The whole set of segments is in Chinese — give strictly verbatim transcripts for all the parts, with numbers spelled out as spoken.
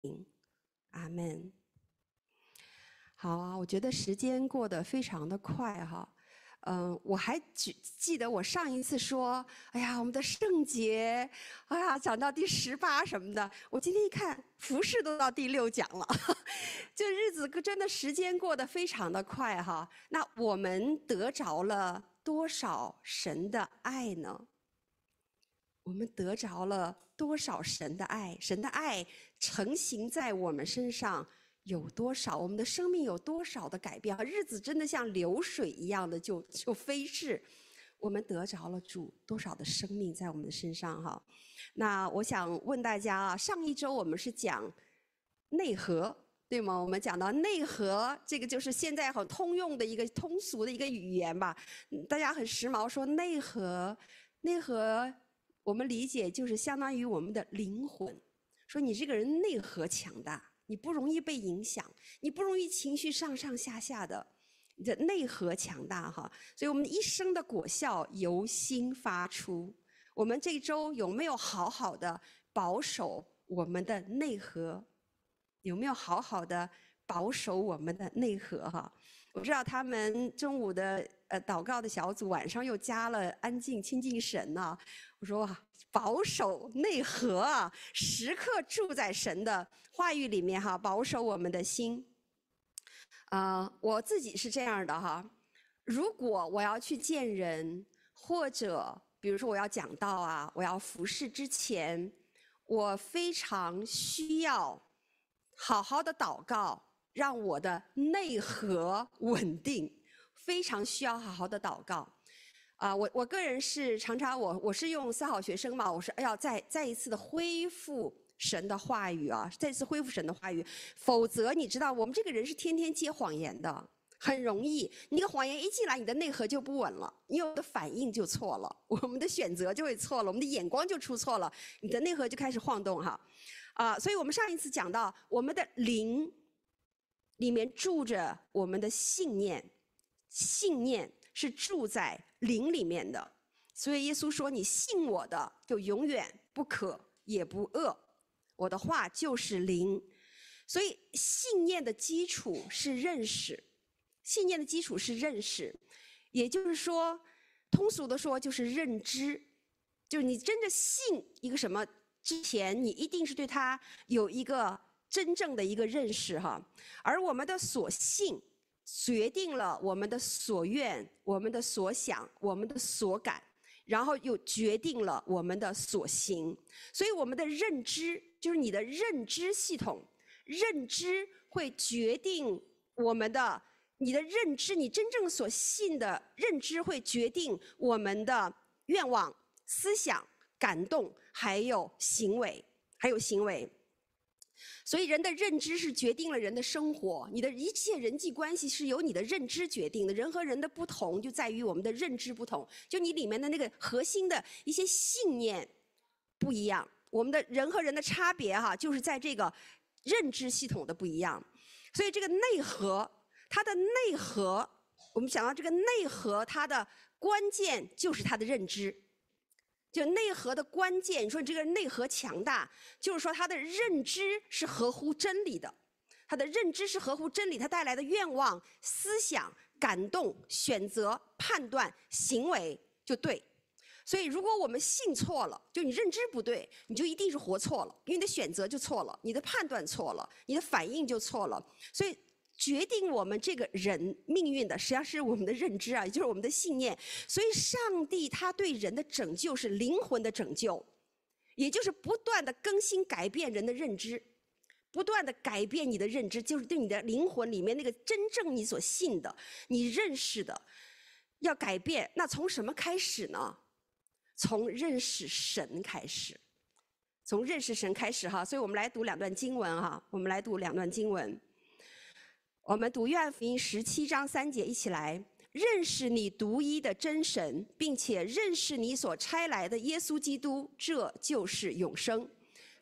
阿们。好啊，我觉得时间过得非常的快哈。嗯，我还记记得我上一次说，哎呀，我们的圣节，哎呀，讲到第十八什么的。我今天一看，服饰都到第六讲了，这日子真的时间过得非常的快哈。那我们得着了多少神的爱呢？我们得着了多少神的爱？神的爱成型在我们身上有多少？我们的生命有多少的改变？日子真的像流水一样的就就飞逝。我们得着了主多少的生命在我们的身上哈？那我想问大家啊，上一周我们是讲内核，对吗？我们讲到内核，这个就是现在很通用的一个通俗的一个语言吧。大家很时髦，说内核，内核。我们理解就是相当于我们的灵魂，说你这个人内核强大，你不容易被影响，你不容易情绪上上下下的，你的内核强大哈。所以我们一生的果效由心发出。我们这周有没有好好的保守我们的内核？有没有好好的保守我们的内核哈？我知道他们中午的呃祷告的小组，晚上又加了安静亲近神呢、啊。我说哇，保守内核啊，时刻住在神的话语里面哈，保守我们的心。啊、呃，我自己是这样的哈，如果我要去见人，或者比如说我要讲道啊，我要服侍之前，我非常需要好好的祷告。让我的内核稳定，非常需要好好的祷告。啊、呃，我我个人是常常我我是用三好学生嘛，我是要再再一次的恢复神的话语啊，再次恢复神的话语，否则你知道我们这个人是天天接谎言的，很容易，你的谎言一进来，你的内核就不稳了，你有的反应就错了，我们的选择就会错了，我们的眼光就出错了，你的内核就开始晃动哈。啊、呃，所以我们上一次讲到我们的灵。里面住着我们的信念，信念是住在灵里面的。所以耶稣说：“你信我的，就永远不渴也不饿。我的话就是灵。”所以信念的基础是认识，信念的基础是认识，也就是说，通俗的说就是认知，就是你真的信一个什么之前，你一定是对它有一个。真正的一个认识哈，而我们的所信决定了我们的所愿、我们的所想、我们的所感，然后又决定了我们的所行。所以我们的认知就是你的认知系统，认知会决定我们的你的认知，你真正所信的认知会决定我们的愿望、思想、感动，还有行为，还有行为。所以人的认知是决定了人的生活，你的一切人际关系是由你的认知决定的。人和人的不同就在于我们的认知不同，就你里面的那个核心的一些信念不一样。我们的人和人的差别哈、啊，就是在这个认知系统的不一样。所以这个内核，它的内核，我们想到这个内核，它的关键就是它的认知。就内核的关键，你说你这个人内核强大，就是说他的认知是合乎真理的，他的认知是合乎真理，他带来的愿望、思想、感动、选择、判断、行为就对。所以如果我们信错了，就你认知不对，你就一定是活错了，因为你的选择就错了，你的判断错了，你的反应就错了。所以决定我们这个人命运的，实际上是我们的认知啊，也就是我们的信念。所以上帝他对人的拯救是灵魂的拯救，也就是不断的更新改变人的认知，不断的改变你的认知，就是对你的灵魂里面那个真正你所信的、你认识的要改变。那从什么开始呢？从认识神开始，从认识神开始哈。所以我们来读两段经文哈，我们来读两段经文。我们读约翰福音十七章三节，一起来。认识你独一的真神，并且认识你所差来的耶稣基督，这就是永生。各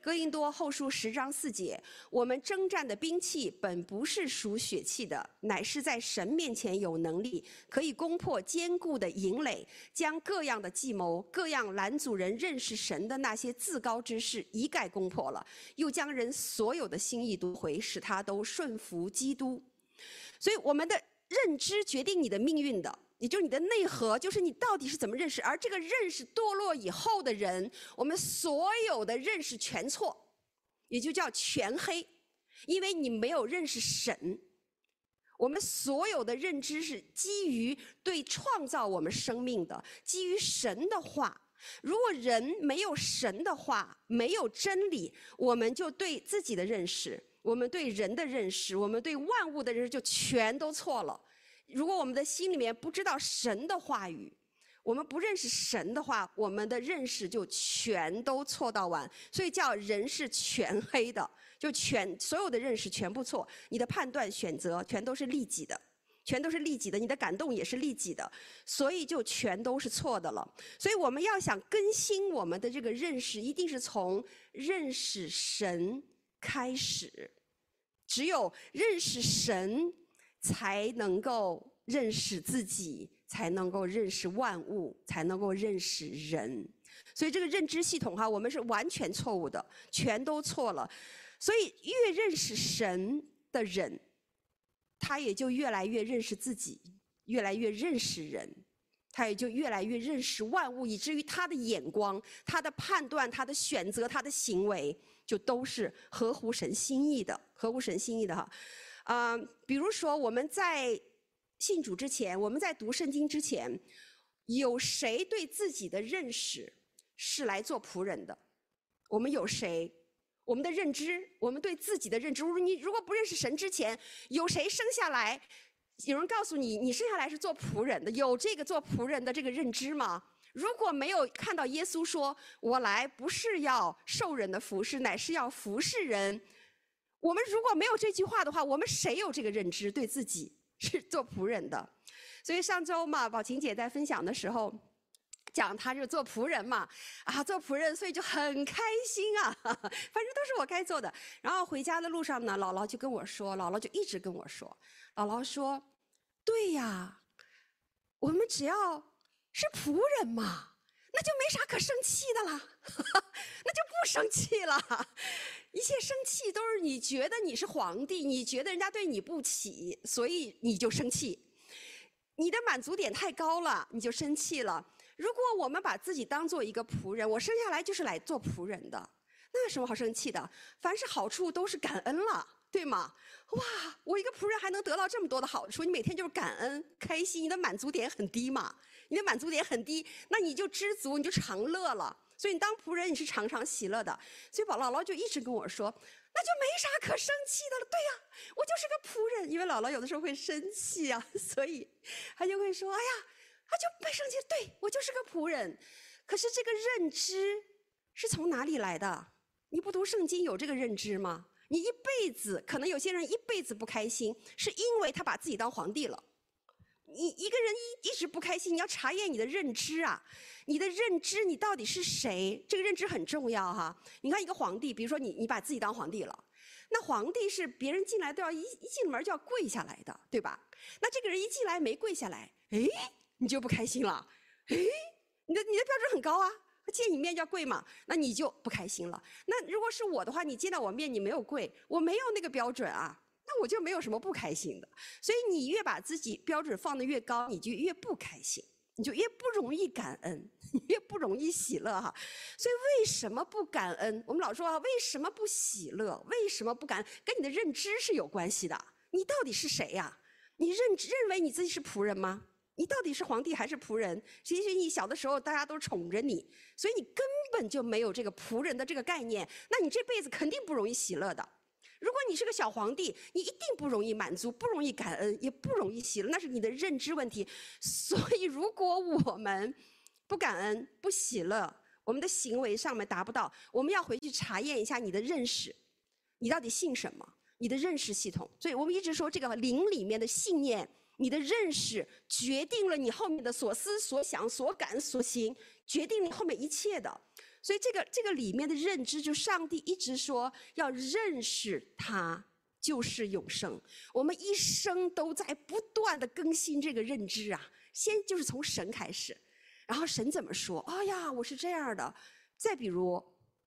哥林多后书十章四节，我们征战的兵器本不是属血气的，乃是在神面前有能力，可以攻破坚固的营垒，将各样的计谋、各样拦阻人认识神的那些自高之事一概攻破了，又将人所有的心意夺回，使他都顺服基督。所以我们的认知决定你的命运的，也就是你的内核，就是你到底是怎么认识。而这个认识堕落以后的人，我们所有的认识全错，也就叫全黑，因为你没有认识神。我们所有的认知是基于对创造我们生命的，基于神的话。如果人没有神的话，没有真理，我们就对自己的认识，我们对人的认识，我们对万物的认识就全都错了。如果我们的心里面不知道神的话语，我们不认识神的话，我们的认识就全都错到完。所以叫人是全黑的，就全所有的认识全部错，你的判断选择全都是利己的，全都是利己的，你的感动也是利己的，所以就全都是错的了。所以我们要想更新我们的这个认识，一定是从认识神开始。只有认识神，才能够认识自己，才能够认识万物，才能够认识人。所以这个认知系统哈，我们是完全错误的，全都错了。所以越认识神的人，他也就越来越认识自己，越来越认识人，他也就越来越认识万物，以至于他的眼光、他的判断、他的选择、他的行为，就都是合乎神心意的，合乎神心意的哈。啊、呃，比如说我们在信主之前，我们在读圣经之前，有谁对自己的认识是来做仆人的？我们有谁？我们的认知，我们对自己的认知，你如果不认识神之前，有谁生下来？有人告诉你，你生下来是做仆人的，有这个做仆人的这个认知吗？如果没有看到耶稣说，我来不是要受人的服侍，乃是要服侍人。我们如果没有这句话的话，我们谁有这个认知，对自己是做仆人的？所以上周嘛，宝琴姐在分享的时候讲，她就做仆人嘛，啊，做仆人，所以就很开心啊，反正都是我该做的。然后回家的路上呢，姥姥就跟我说，姥姥就一直跟我说，姥姥说，对呀，我们只要是仆人嘛，那就没啥可生气的了，那就不生气了。一切生气都是你觉得你是皇帝，你觉得人家对你不起，所以你就生气。你的满足点太高了，你就生气了。如果我们把自己当做一个仆人，我生下来就是来做仆人的，那有什么好生气的？凡是好处都是感恩了，对吗？哇，我一个仆人还能得到这么多的好处，你每天就是感恩开心，你的满足点很低嘛，你的满足点很低，那你就知足，你就常乐了。所以你当仆人，你是常常喜乐的。所以宝姥姥就一直跟我说，那就没啥可生气的了。对呀，我就是个仆人。因为姥姥有的时候会生气啊，所以她就会说，哎呀，她就没生气。对，我就是个仆人。可是这个认知是从哪里来的？你不读圣经有这个认知吗？你一辈子，可能有些人一辈子不开心，是因为他把自己当皇帝了。你一个人一一直不开心，你要查验你的认知啊，你的认知你到底是谁？这个认知很重要哈。你看一个皇帝，比如说你你把自己当皇帝了，那皇帝是别人进来都要一一进门就要跪下来的，对吧？那这个人一进来没跪下来，哎，你就不开心了，哎，你的你的标准很高啊，见你面就要跪嘛，那你就不开心了。那如果是我的话，你见到我面你没有跪，我没有那个标准啊。那我就没有什么不开心的。所以你越把自己标准放得越高，你就越不开心，你就越不容易感恩，越不容易喜乐哈。所以为什么不感恩？我们老说啊，为什么不喜乐？为什么不感恩？跟你的认知是有关系的。你到底是谁呀？你认认为你自己是仆人吗？你到底是皇帝还是仆人？其实你小的时候大家都宠着你，所以你根本就没有这个仆人的这个概念，那你这辈子肯定不容易喜乐的。如果你是个小皇帝，你一定不容易满足，不容易感恩，也不容易喜乐，那是你的认知问题。所以如果我们不感恩、不喜乐，我们的行为上面达不到，我们要回去查验一下你的认识，你到底信什么？你的认识系统。所以我们一直说这个灵里面的信念，你的认识决定了你后面的所思所想所感所行，决定你后面一切的。 所以这个这个里面的认知，就上帝一直说要认识他就是永生。我们一生都在不断的更新这个认知啊，先就是从神开始，然后神怎么说？哎呀，我是这样的。再比如，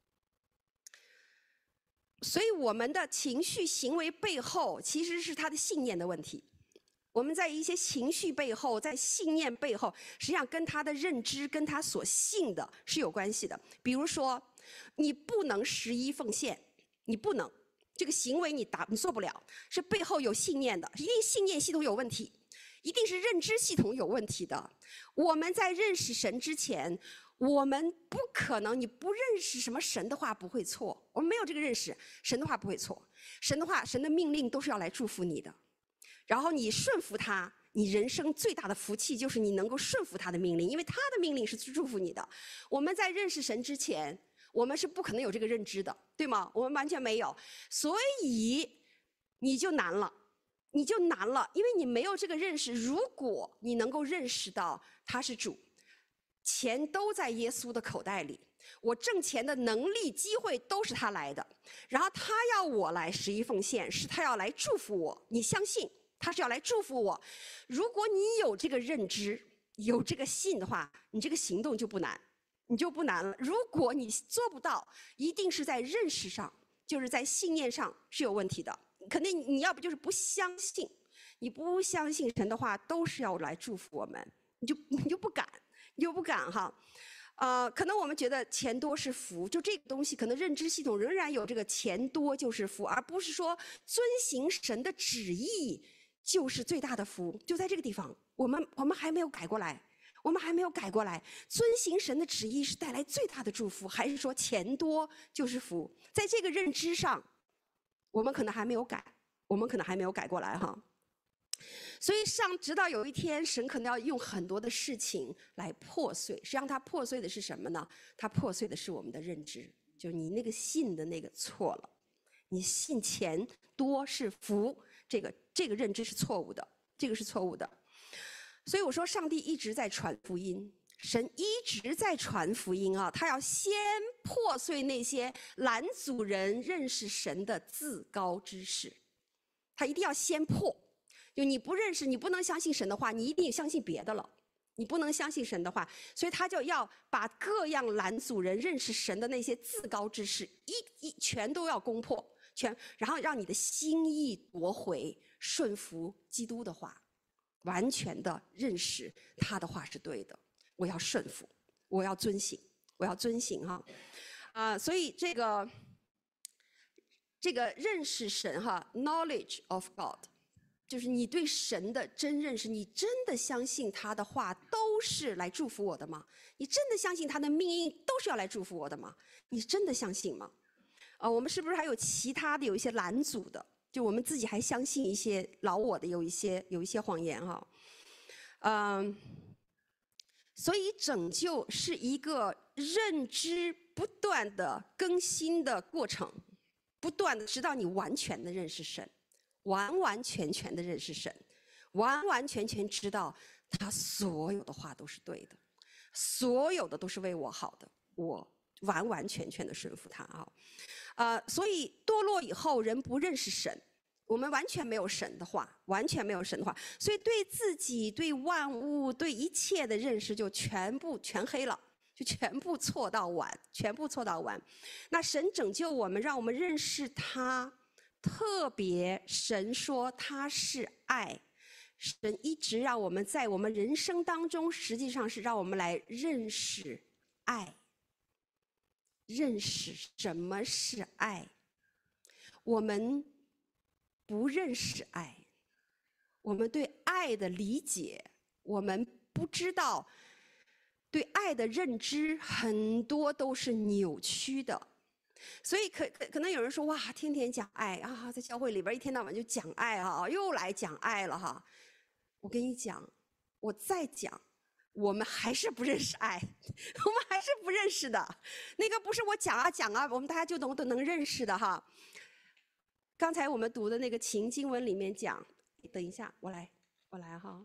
所以我们的情绪行为背后其实是他的信念的问题。我们在一些情绪背后，在信念背后，实际上跟他的认知、跟他所信的是有关系的。比如说，你不能十一奉献，你不能，这个行为你达你做不了，是背后有信念的，一定信念系统有问题，一定是认知系统有问题的。我们在认识神之前，我们不可能，你不认识什么神的话不会错，我们没有这个认识，神的话不会错，神的话，神的命令都是要来祝福你的。然后你顺服他，你人生最大的福气就是你能够顺服他的命令，因为他的命令是祝福你的。我们在认识神之前，我们是不可能有这个认知的，对吗？我们完全没有，所以你就难了，你就难了，因为你没有这个认识。如果你能够认识到他是主，钱都在耶稣的口袋里，我挣钱的能力、机会都是他来的，然后他要我来十一奉献，是他要来祝福我，你相信他是要来祝福我。如果你有这个认知，有这个信的话，你这个行动就不难，你就不难了。如果你做不到，一定是在认识上，就是在信念上是有问题的。肯定你要不就是不相信，你不相信神的话都是要来祝福我们，你就你就不敢，你就不敢哈。呃，可能我们觉得钱多是福，就这个东西，可能认知系统仍然有这个钱多就是福，而不是说遵行神的旨意就是最大的福。就在这个地方，我们我们还没有改过来，我们还没有改过来。遵行神的旨意是带来最大的祝福，还是说钱多就是福？在这个认知上，我们可能还没有改，我们可能还没有改过来哈。所以上直到有一天，神可能要用很多的事情来破碎。实际上，它破碎的是什么呢？它破碎的是我们的认知，就是你那个信的那个错了。你信钱多是福，这个这个认知是错误的，这个是错误的。所以我说，上帝一直在传福音，神一直在传福音啊，他要先破碎那些拦阻人认识神的自高之事，他一定要先破。就你不认识，你不能相信神的话，你一定相信别的了。你不能相信神的话，所以他就要把各样拦阻人认识神的那些自高之事，一一全都要攻破，全，然后让你的心意夺回，顺服基督的话，完全的认识他的话是对的。我要顺服，我要遵行，我要遵行哈，啊、呃，所以这个这个认识神哈 ，knowledge of God。就是你对神的真认识，你真的相信他的话都是来祝福我的吗？你真的相信他的命令都是要来祝福我的吗？你真的相信吗？啊、呃，我们是不是还有其他的有一些拦阻的？就我们自己还相信一些老我的有一些有一些谎言哈，嗯、呃，所以拯救是一个认知不断的更新的过程，不断的直到你完全的认识神。完完全全的认识神，完完全全知道他所有的话都是对的，所有的都是为我好的，我完完全全的顺服他啊，呃，所以堕落以后人不认识神，我们完全没有神的话，完全没有神的话，所以对自己、对万物、对一切的认识就全部全黑了，就全部错到完，全部错到完。那神拯救我们，让我们认识他。特别神说他是爱，神一直让我们在我们人生当中，实际上是让我们来认识爱，认识什么是爱。我们不认识爱，我们对爱的理解，我们不知道，对爱的认知很多都是扭曲的。所以可可可能有人说，哇，天天讲爱啊，在教会里边一天到晚就讲爱啊，又来讲爱了哈。我跟你讲，我再讲，我们还是不认识爱，我们还是不认识的。那个不是我讲啊讲啊，我们大家就能都能认识的哈。刚才我们读的那个情经文里面讲，等一下，我来，我来哈。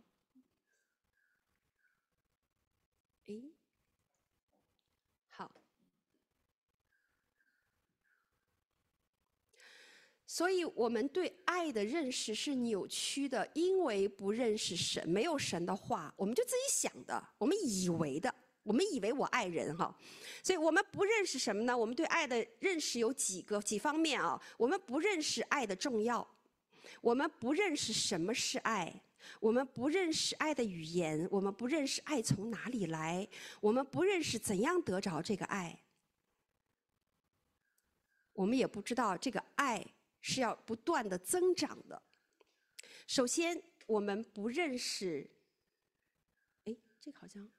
诶，好。 所以我们对爱的认识是扭曲的，因为不认识神，没有神的话，我们就自己想的，我们以为的，我们以为我爱人哈，所以我们不认识什么呢？我们对爱的认识有几个几方面啊？我们不认识爱的重要，我们不认识什么是爱，我们不认识爱的语言，我们不认识爱从哪里来，我们不认识怎样得着这个爱，我们也不知道这个爱是要不断的增长的。首先，我们不认识，哎，这个好像，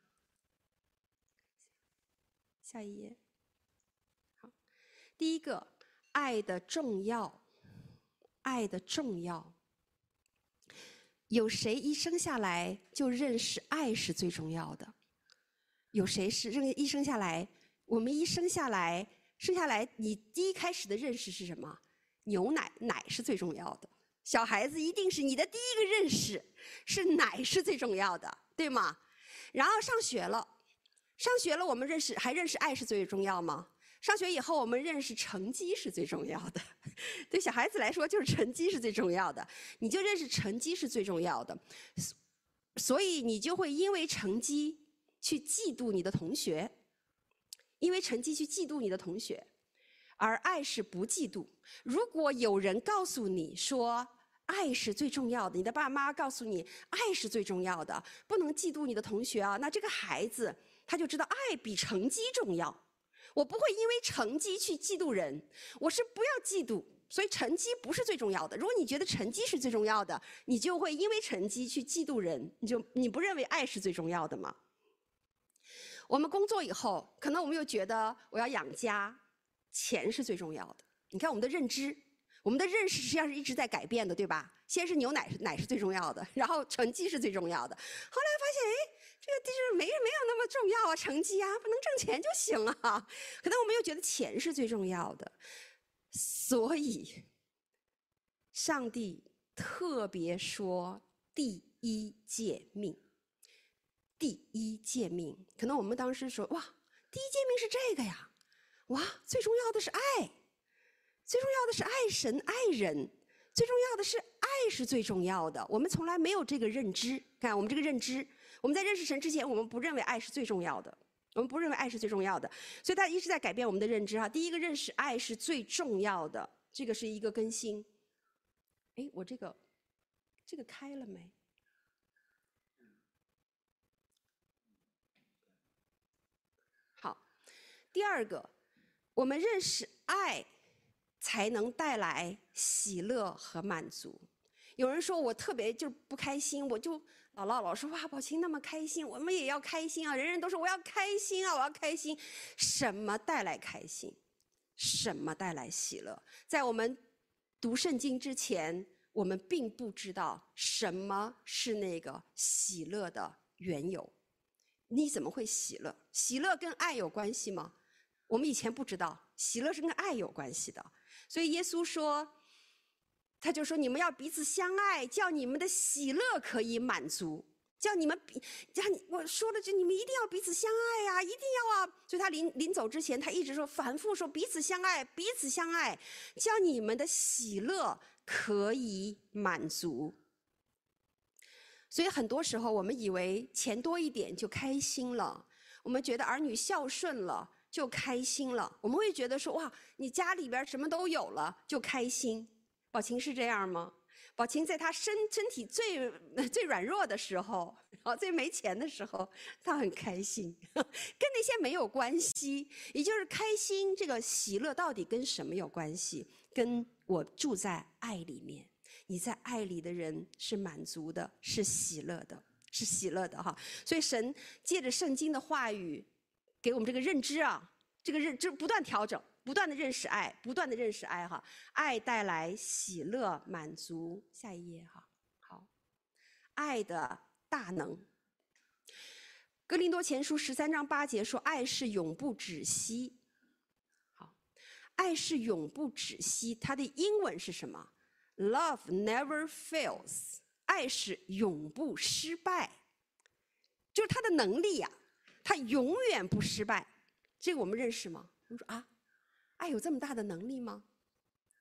下一页。好，第一个，爱的重要，爱的重要。有谁一生下来就认识爱是最重要的？有谁是认一生下来？我们一生下来，生下来，你第一开始的认识是什么？牛奶，奶是最重要的。小孩子一定是你的第一个认识，是奶是最重要的，对吗？然后上学了，上学了，我们认识还认识爱是最重要吗？上学以后，我们认识成绩是最重要的。对小孩子来说，就是成绩是最重要的，你就认识成绩是最重要的，所以你就会因为成绩去嫉妒你的同学，因为成绩去嫉妒你的同学。而爱是不嫉妒。如果有人告诉你说爱是最重要的，你的爸妈告诉你爱是最重要的，不能嫉妒你的同学啊，那这个孩子他就知道爱比成绩重要。我不会因为成绩去嫉妒人，我是不要嫉妒，所以成绩不是最重要的。如果你觉得成绩是最重要的，你就会因为成绩去嫉妒人，你就你不认为爱是最重要的吗？我们工作以后，可能我们又觉得我要养家，钱是最重要的。你看我们的认知，我们的认识实际上是一直在改变的，对吧？先是牛奶奶是最重要的，然后成绩是最重要的，后来发现，哎，这个就是没没有那么重要啊，成绩啊，不能挣钱就行啊。可能我们又觉得钱是最重要的，所以上帝特别说第一诫命。第一诫命，可能我们当时说，哇，第一诫命是这个呀，哇，最重要的是爱，最重要的是爱神爱人，最重要的是爱是最重要的。我们从来没有这个认知，看我们这个认知，我们在认识神之前，我们不认为爱是最重要的，我们不认为爱是最重要的，所以他一直在改变我们的认知哈。第一个认识爱是最重要的，这个是一个更新。哎，我这个这个开了没？第二个，我们认识爱才能带来喜乐和满足。有人说我特别就不开心，我就姥姥老说哇，宝琴那么开心，我们也要开心啊！人人都说我要开心啊，我要开心。什么带来开心？什么带来喜乐？在我们读圣经之前，我们并不知道什么是那个喜乐的缘由。你怎么会喜乐？喜乐跟爱有关系吗？我们以前不知道，喜乐是跟爱有关系的。所以耶稣说，他就说你们要彼此相爱，叫你们的喜乐可以满足。叫你们比，叫你我说的就你们一定要彼此相爱呀、啊，一定要啊！所以他临临走之前，他一直说反复说彼此相爱，彼此相爱，叫你们的喜乐可以满足。所以很多时候我们以为钱多一点就开心了，我们觉得儿女孝顺了就开心了，我们会觉得说哇，你家里边什么都有了就开心。宝琴是这样吗？宝琴在她身身体最最软弱的时候，然后最没钱的时候，她很开心，跟那些没有关系。也就是开心这个喜乐到底跟什么有关系？跟我住在爱里面，你在爱里的人是满足的，是喜乐的，是喜乐的哈。所以神借着圣经的话语，给我们这个认知啊，这个认知不断调整，不断的认识爱，不断的认识爱哈。爱带来喜乐满足。下一页哈，好，爱的大能。哥林多前书十三章八节说，爱是永不止息。好，爱是永不止息，它的英文是什么？ Love never fails， 爱是永不失败，就是它的能力呀、啊，它永远不失败。这个我们认识吗？我们说啊，爱有这么大的能力吗？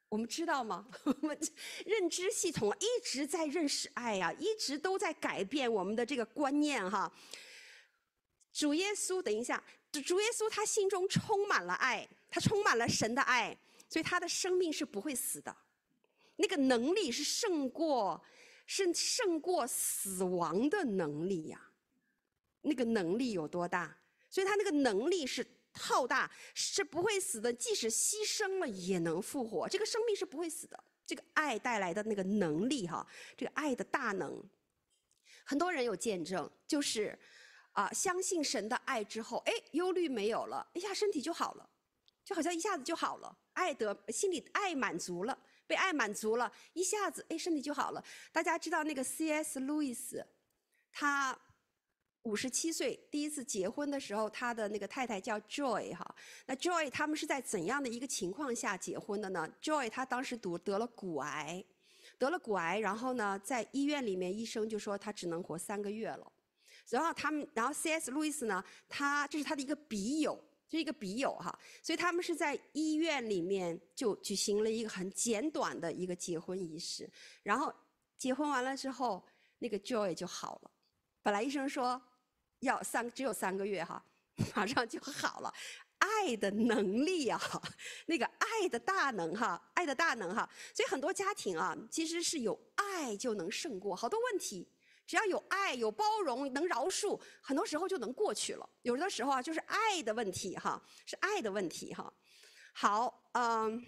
我们知道吗？我们认知系统一直在认识爱呀、啊，一直都在改变我们的这个观念哈。主耶稣，等一下，主耶稣他心中充满了爱，他充满了神的爱，所以他的生命是不会死的。那个能力是胜过，是胜过死亡的能力呀、啊。那个能力有多大？所以他那个能力是浩大，是不会死的，即使牺牲了也能复活。这个生命是不会死的。这个爱带来的那个能力哈，这个爱的大能，很多人有见证，就是啊，相信神的爱之后，哎，忧虑没有了，一下身体就好了，就好像一下子就好了，爱得心里爱满足了，被爱满足了，一下子哎身体就好了。大家知道那个 C S 路易斯，他五十七岁第一次结婚的时候，他的那个太太叫 Joy 哈。那 Joy 他们是在怎样的一个情况下结婚的呢？ Joy 他当时得得了骨癌，得了骨癌，然后呢，在医院里面医生就说他只能活三个月了。然后他们，然后 C S 路易斯呢，他这是他的一个笔友，这是一个笔友哈，所以他们是在医院里面就举行了一个很简短的一个结婚仪式。然后结婚完了之后，那个 Joy 就好了。本来医生说要三只有三个月哈，马上就好了。爱的能力啊，那个爱的大能哈，爱的大能哈，所以很多家庭啊，其实是有爱就能胜过好多问题。只要有爱、有包容、能饶恕，很多时候就能过去了。有的时候啊，就是爱的问题哈，是爱的问题哈。好，嗯，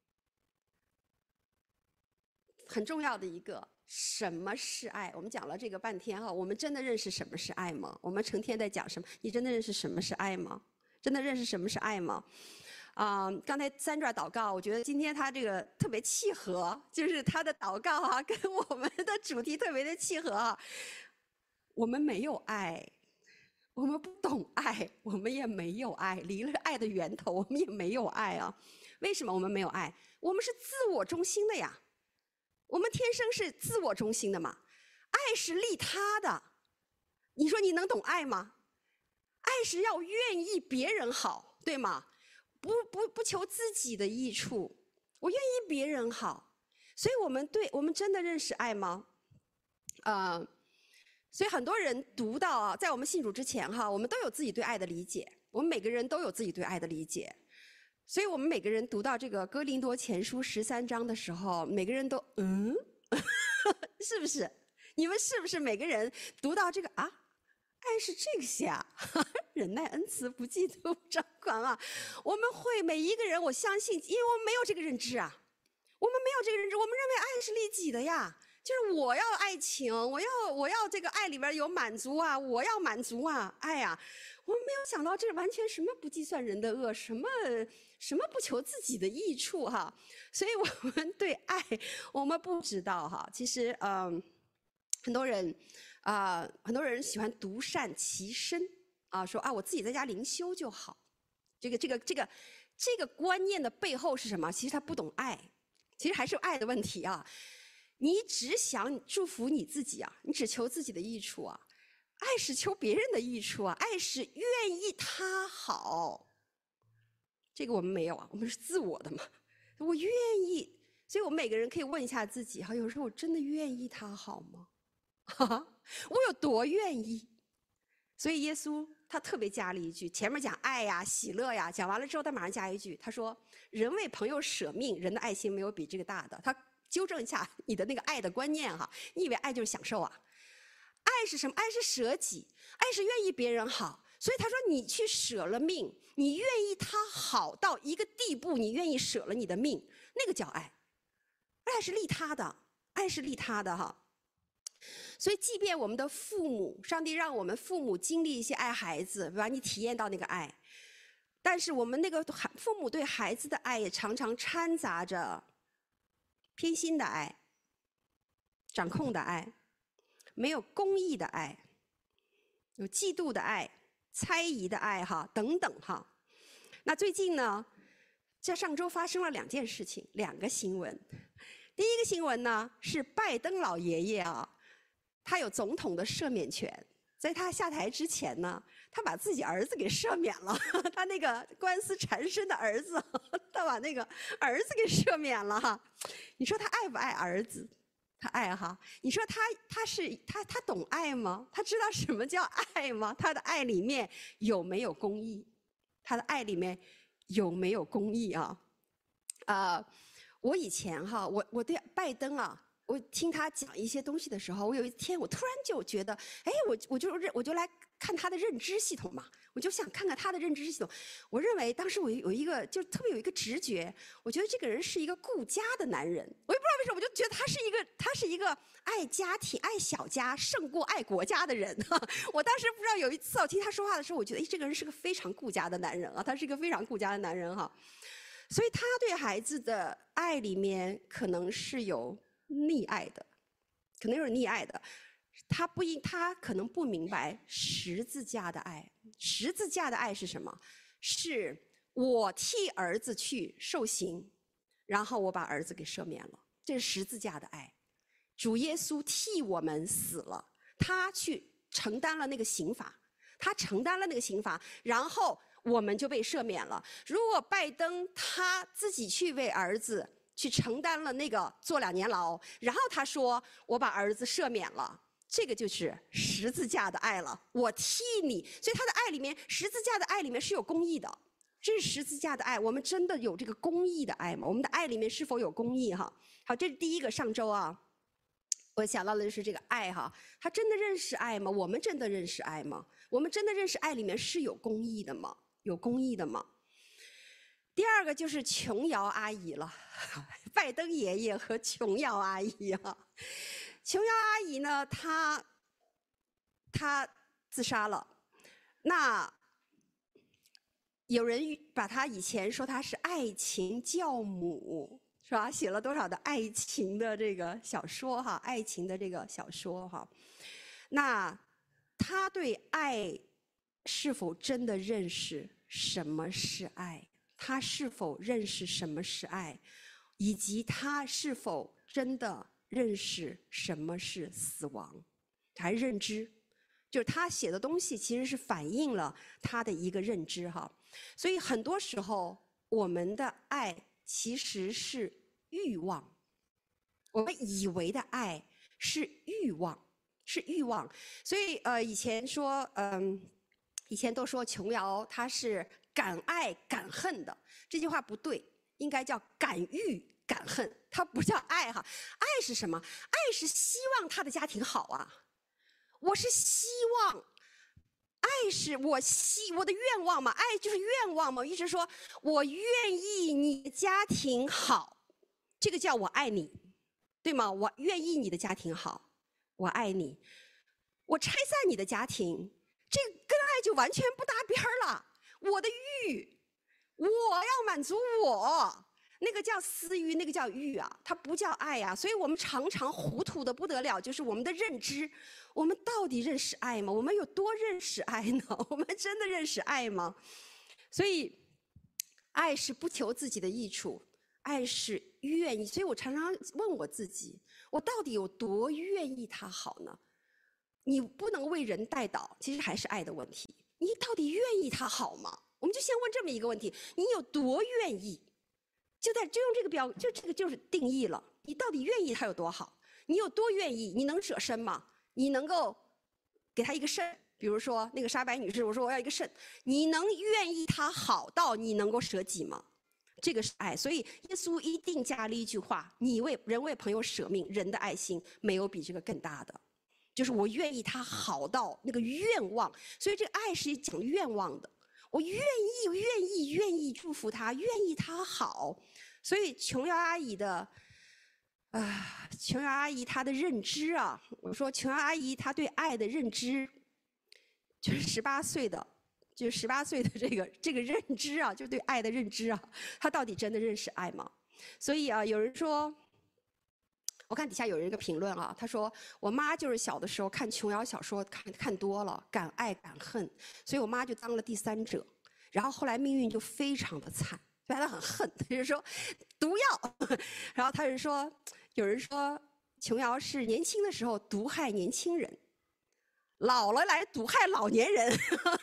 很重要的一个，什么是爱？我们讲了这个半天哈，我们真的认识什么是爱吗？我们成天在讲什么？你真的认识什么是爱吗？真的认识什么是爱吗？啊、呃，刚才三爪祷告，我觉得今天他这个特别契合，就是他的祷告啊，跟我们的主题特别的契合啊。我们没有爱，我们不懂爱，我们也没有爱，离了爱的源头，我们也没有爱啊。为什么我们没有爱？我们是自我中心的呀，我们天生是自我中心的嘛。爱是利他的，你说你能懂爱吗？爱是要愿意别人好，对吗？不不不求自己的益处，我愿意别人好，所以我们对我们真的认识爱吗？啊、呃，所以很多人读到啊，在我们信主之前哈，我们都有自己对爱的理解，我们每个人都有自己对爱的理解，所以我们每个人读到这个哥林多前书十三章的时候，每个人都嗯，是不是？你们是不是每个人读到这个啊？爱是这个下，忍耐恩慈不嫉妒不张狂啊！我们会每一个人，我相信，因为我们没有这个认知啊，我们没有这个认知，我们认为爱是利己的呀，就是我要爱情，我要我要这个爱里边有满足啊，我要满足啊，爱啊！我们没有想到这完全什么不计算人的恶，什么什么不求自己的益处哈，所以我们对爱我们不知道哈。其实嗯，很多人。啊、呃，很多人喜欢独善其身啊，说啊我自己在家灵修就好。这个这个这个这个观念的背后是什么？其实他不懂爱，其实还是爱的问题啊。你只想祝福你自己啊，你只求自己的益处啊。爱是求别人的益处啊，爱是愿意他好。这个我们没有啊，我们是自我的嘛。我愿意，所以我们每个人可以问一下自己哈，有时候我真的愿意他好吗？我有多愿意？所以耶稣他特别加了一句，前面讲爱呀、喜乐呀，讲完了之后，他马上加一句，他说：“人为朋友舍命，人的爱心没有比这个大的。”他纠正一下你的那个爱的观念哈，你以为爱就是享受啊？爱是什么？爱是舍己，爱是愿意别人好。所以他说，你去舍了命，你愿意他好到一个地步，你愿意舍了你的命，那个叫爱。爱是利他的，爱是利他的哈。所以，即便我们的父母，上帝让我们父母经历一些爱孩子，对吧？你体验到那个爱，但是我们那个父母对孩子的爱也常常掺杂着偏心的爱、掌控的爱、没有公义的爱、有嫉妒的爱、猜疑的爱，哈，等等哈。那最近呢，在上周发生了两件事情，两个新闻。第一个新闻呢是拜登老爷爷啊。他有总统的赦免权， 在他下台之前呢，他把自己儿子给赦免了，他那个官司缠身的儿子，他把那个儿子给赦免了哈。你说他爱不爱儿子？他爱哈。你说他他是他他懂爱吗？他知道什么叫爱吗？他的爱里面有没有公义？他的爱里面有没有公义啊？啊、呃，我以前哈，我我对拜登啊。我听他讲一些东西的时候，我有一天我突然就觉得，哎，我我就认我就来看他的认知系统嘛，我就想看看他的认知系统。我认为当时我有一个就特别有一个直觉，我觉得这个人是一个顾家的男人。我也不知道为什么，我就觉得他是一个他是一个爱家庭、爱小家胜过爱国家的人。我当时不知道有一次我听他说话的时候，我觉得，哎，这个人是个非常顾家的男人啊，他是一个非常顾家的男人哈。所以他对孩子的爱里面可能是有溺爱的，可能有溺爱的，他不应，他可能不明白十字架的爱。十字架的爱是什么？是我替儿子去受刑，然后我把儿子给赦免了，这是十字架的爱。主耶稣替我们死了，他去承担了那个刑罚，他承担了那个刑罚，然后我们就被赦免了。如果拜登他自己去为儿子去承担了那个坐两年牢，然后他说我把儿子赦免了，这个就是十字架的爱了。我替你，所以他的爱里面，十字架的爱里面是有公义的，这是十字架的爱。我们真的有这个公义的爱吗？我们的爱里面是否有公义哈？好，这是第一个。上周啊，我想到的就是这个爱哈，他真的认识爱吗？我们真的认识爱吗？我们真的认识爱里面是有公义的吗？有公义的吗？第二个就是琼瑶阿姨了，拜登爷爷和琼瑶阿姨啊。琼瑶阿姨呢，她她自杀了。那有人把她以前说她是爱情教母，是吧？写了多少的爱情的这个小说哈，爱情的这个小说哈。那她对爱是否真的认识什么是爱？他是否认识什么是爱，以及他是否真的认识什么是死亡？还认知，就是他写的东西其实是反映了他的一个认知哈。所以很多时候我们的爱其实是欲望，我们以为的爱是欲望，是欲望。所以呃，以前说嗯、呃，以前都说琼瑶她是敢爱敢恨的，这句话不对，应该叫敢欲敢恨，它不叫爱哈。爱是什么？爱是希望他的家庭好啊，我是希望，爱是我希我的愿望嘛，爱就是愿望嘛，一直说我愿意你的家庭好，这个叫我爱你，对吗？我愿意你的家庭好，我爱你，我拆散你的家庭，这跟爱就完全不搭边了。我的欲，我要满足我，那个叫私欲，那个叫欲啊，它不叫爱啊。所以我们常常糊涂的不得了，就是我们的认知，我们到底认识爱吗？我们有多认识爱呢？我们真的认识爱吗？所以，爱是不求自己的益处，爱是愿意。所以我常常问我自己，我到底有多愿意他好呢？你不能为人代祷，其实还是爱的问题。你到底愿意他好吗？我们就先问这么一个问题：你有多愿意？就在就用这个标，就这个就是定义了。你到底愿意他有多好？你有多愿意？你能舍身吗？你能够给他一个肾？比如说那个沙白女士，我说我要一个肾，你能愿意他好到你能够舍己吗？这个是爱。所以耶稣一定加了一句话：你为人为朋友舍命，人的爱心没有比这个更大的。就是我愿意他好到那个愿望，所以这个爱是讲愿望的。我愿意，愿意，愿意祝福他，愿意他好。所以琼瑶阿姨的，啊、呃，琼瑶阿姨她的认知啊，我说琼瑶阿姨她对爱的认知，就是十八岁的，就是十八岁的这个这个认知啊，就对爱的认知啊，她到底真的认识爱吗？所以啊，有人说。我看底下有人一个评论啊，他说我妈就是小的时候看琼瑶小说看看多了，敢爱敢恨，所以我妈就当了第三者，然后后来命运就非常的惨，所以她很恨，她就说毒药，然后他是说有人说琼瑶是年轻的时候毒害年轻人， 老了来毒害老年人。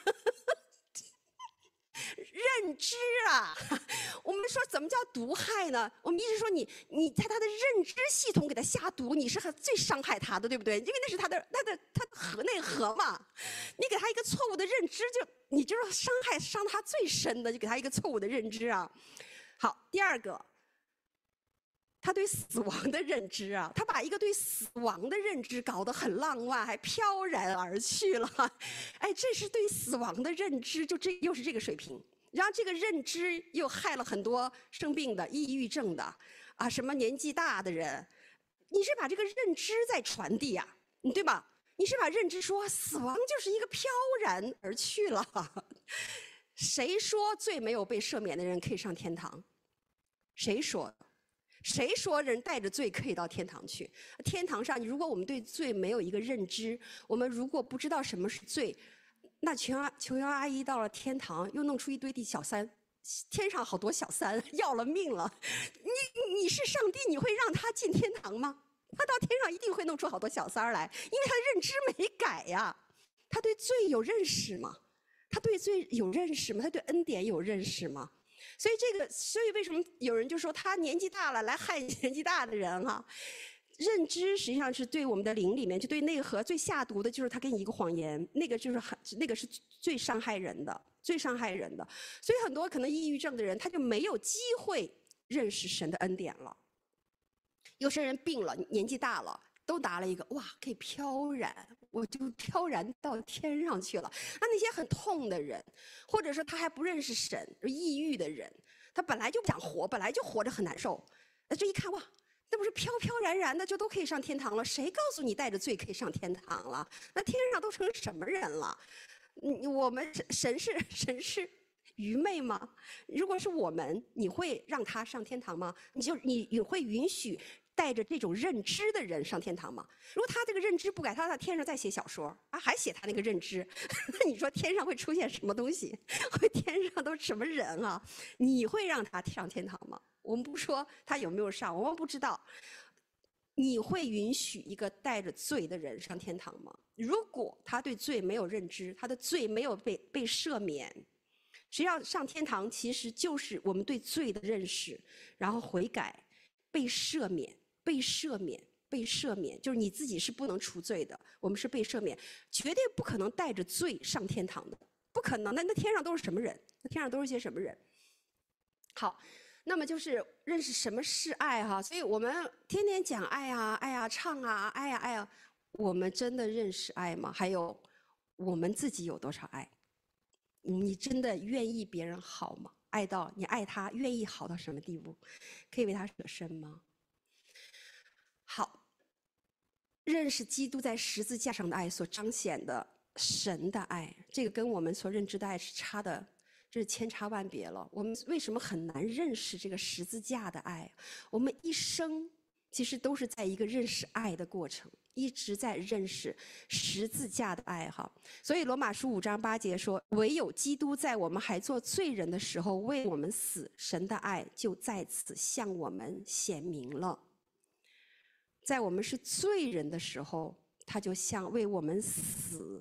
认知啊，我们说怎么叫毒害呢？我们一直说你你在他的认知系统给他下毒，你是很最伤害他的，对不对？因为那是他的他的他的核内核嘛。你给他一个错误的认知，就你就是伤害伤他最深的，就给他一个错误的认知啊。好，第二个，他对死亡的认知啊，他把一个对死亡的认知搞得很浪漫，还飘然而去了。哎，这是对死亡的认知，就这又是这个水平。然后这个认知又害了很多生病的、抑郁症的，啊，什么年纪大的人，你是把这个认知在传递呀，你对吧？你是把认知说死亡就是一个飘然而去了。谁说罪没有被赦免的人可以上天堂？谁说的？谁说人带着罪可以到天堂去？天堂上，如果我们对罪没有一个认知，我们如果不知道什么是罪，那琼瑶琼瑶阿姨到了天堂，又弄出一堆的小三，天上好多小三，要了命了。你你是上帝，你会让他进天堂吗？他到天上一定会弄出好多小三儿来，因为他认知没改呀。他对罪有认识吗？他对罪有认识吗？他对恩典有认识吗？所以这个，所以为什么有人就说他年纪大了来害年纪大的人哈、啊？认知实际上是对我们的灵里面，就对内核最下毒的，就是他给你一个谎言，那个就是很那个是最伤害人的，最伤害人的。所以很多可能抑郁症的人，他就没有机会认识神的恩典了。有些人病了，年纪大了，都拿了一个哇，可以飘然，我就飘然到天上去了。那那些很痛的人，或者说他还不认识神、抑郁的人，他本来就不想活，本来就活着很难受，这一看哇。那不是飘飘然然的就都可以上天堂了？谁告诉你带着罪可以上天堂了？那天上都成什么人了？嗯，我们神是神是愚昧吗？如果是我们，你会让他上天堂吗？你就你你会允许带着这种认知的人上天堂吗？如果他这个认知不改，他在天上再写小说啊，还写他那个认知，那你说天上会出现什么东西？会天上都什么人啊？你会让他上天堂吗？我们不说他有没有上，我们不知道。你会允许一个带着罪的人上天堂吗？如果他对罪没有认知，他的罪没有被被赦免，实际上上天堂其实就是我们对罪的认识，然后悔改，被赦免，被赦免，被赦免，就是你自己是不能除罪的，我们是被赦免，绝对不可能带着罪上天堂的，不可能。那那天上都是什么人？那天上都是些什么人？好。那么就是认识什么是爱哈，所以我们天天讲爱啊，爱啊，唱啊，爱啊，爱啊，我们真的认识爱吗？还有，我们自己有多少爱？你真的愿意别人好吗？爱到你爱他，愿意好到什么地步？可以为他舍身吗？好，认识基督在十字架上的爱所彰显的神的爱，这个跟我们所认知的爱是差的。这是千差万别了。我们为什么很难认识这个十字架的爱？我们一生其实都是在一个认识爱的过程，一直在认识十字架的爱哈。所以罗马书五章八节说：“唯有基督在我们还做罪人的时候为我们死，神的爱就在此向我们显明了。”在我们是罪人的时候，他就像为我们死。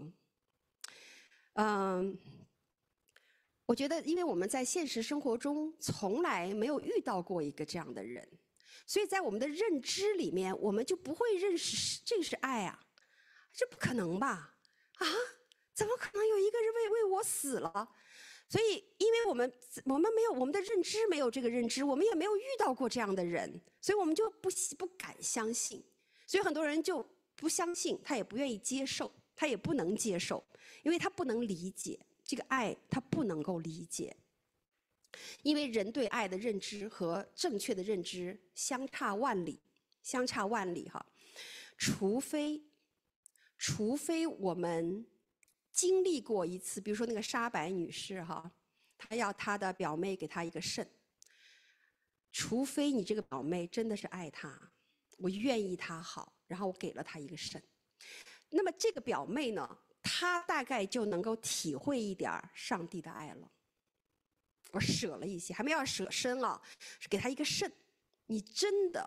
嗯。我觉得，因为我们在现实生活中从来没有遇到过一个这样的人，所以在我们的认知里面，我们就不会认识这是爱啊，这不可能吧？啊，怎么可能有一个人为为我死了？所以，因为我们我们没有我们的认知没有这个认知，我们也没有遇到过这样的人，所以我们就不不敢相信，所以很多人就不相信，他也不愿意接受，他也不能接受，因为他不能理解。这个爱他不能够理解，因为人对爱的认知和正确的认知相差万里，相差万里哈。除非，除非我们经历过一次，比如说那个沙白女士哈，她要她的表妹给她一个肾，除非你这个表妹真的是爱她，我愿意她好，然后我给了她一个肾，那么这个表妹呢？他大概就能够体会一点上帝的爱了。我舍了一些，还没要舍身啊，是给他一个肾。你真的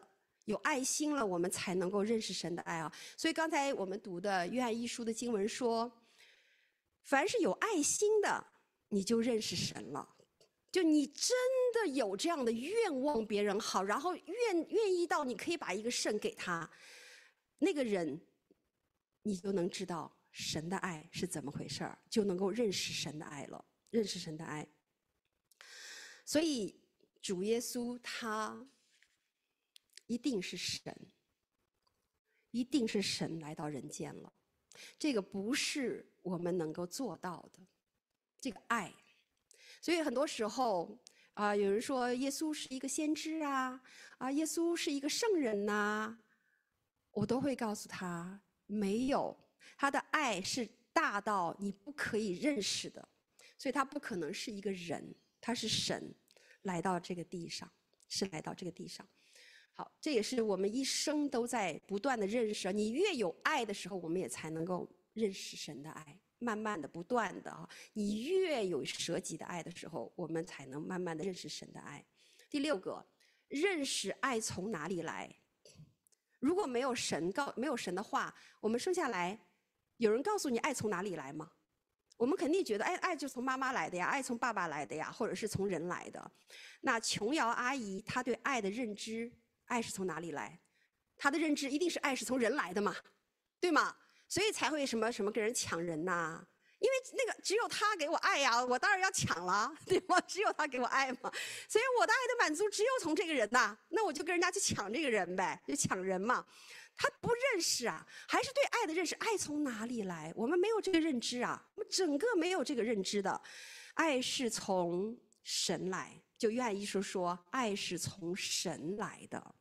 有爱心了，我们才能够认识神的爱啊。所以刚才我们读的约翰一书的经文说，凡是有爱心的，你就认识神了。就你真的有这样的愿望别人好，然后愿愿意到你可以把一个肾给他，那个人你就能知道神的爱是怎么回事儿，就能够认识神的爱了，认识神的爱。所以主耶稣他一定是神，一定是神来到人间了，这个不是我们能够做到的，这个爱。所以很多时候啊、呃，有人说耶稣是一个先知啊，啊，耶稣是一个圣人呐、啊，我都会告诉他，没有，他的爱是大到你不可以认识的，所以他不可能是一个人，他是神来到这个地上，是来到这个地上。好，这也是我们一生都在不断的认识。你越有爱的时候，我们也才能够认识神的爱。慢慢的不断的啊，你越有舍己的爱的时候，我们才能慢慢的认识神的爱。第六个，认识爱从哪里来。如果没有神告没有神的话，我们生下来有人告诉你爱从哪里来吗？我们肯定觉得爱爱就从妈妈来的呀，爱从爸爸来的呀，或者是从人来的。那琼瑶阿姨她对爱的认知，爱是从哪里来？她的认知一定是爱是从人来的嘛，对吗？所以才会什么什么跟人抢人呐、啊，因为那个只有他给我爱呀，我当然要抢了，对吗？只有他给我爱嘛，所以我的爱的满足只有从这个人呐，那我就跟人家去抢这个人呗，就抢人嘛。他不认识啊，还是对爱的认识，爱从哪里来？我们没有这个认知啊，我们整个没有这个认知的。爱是从神来，就约翰一书说，爱是从神来的，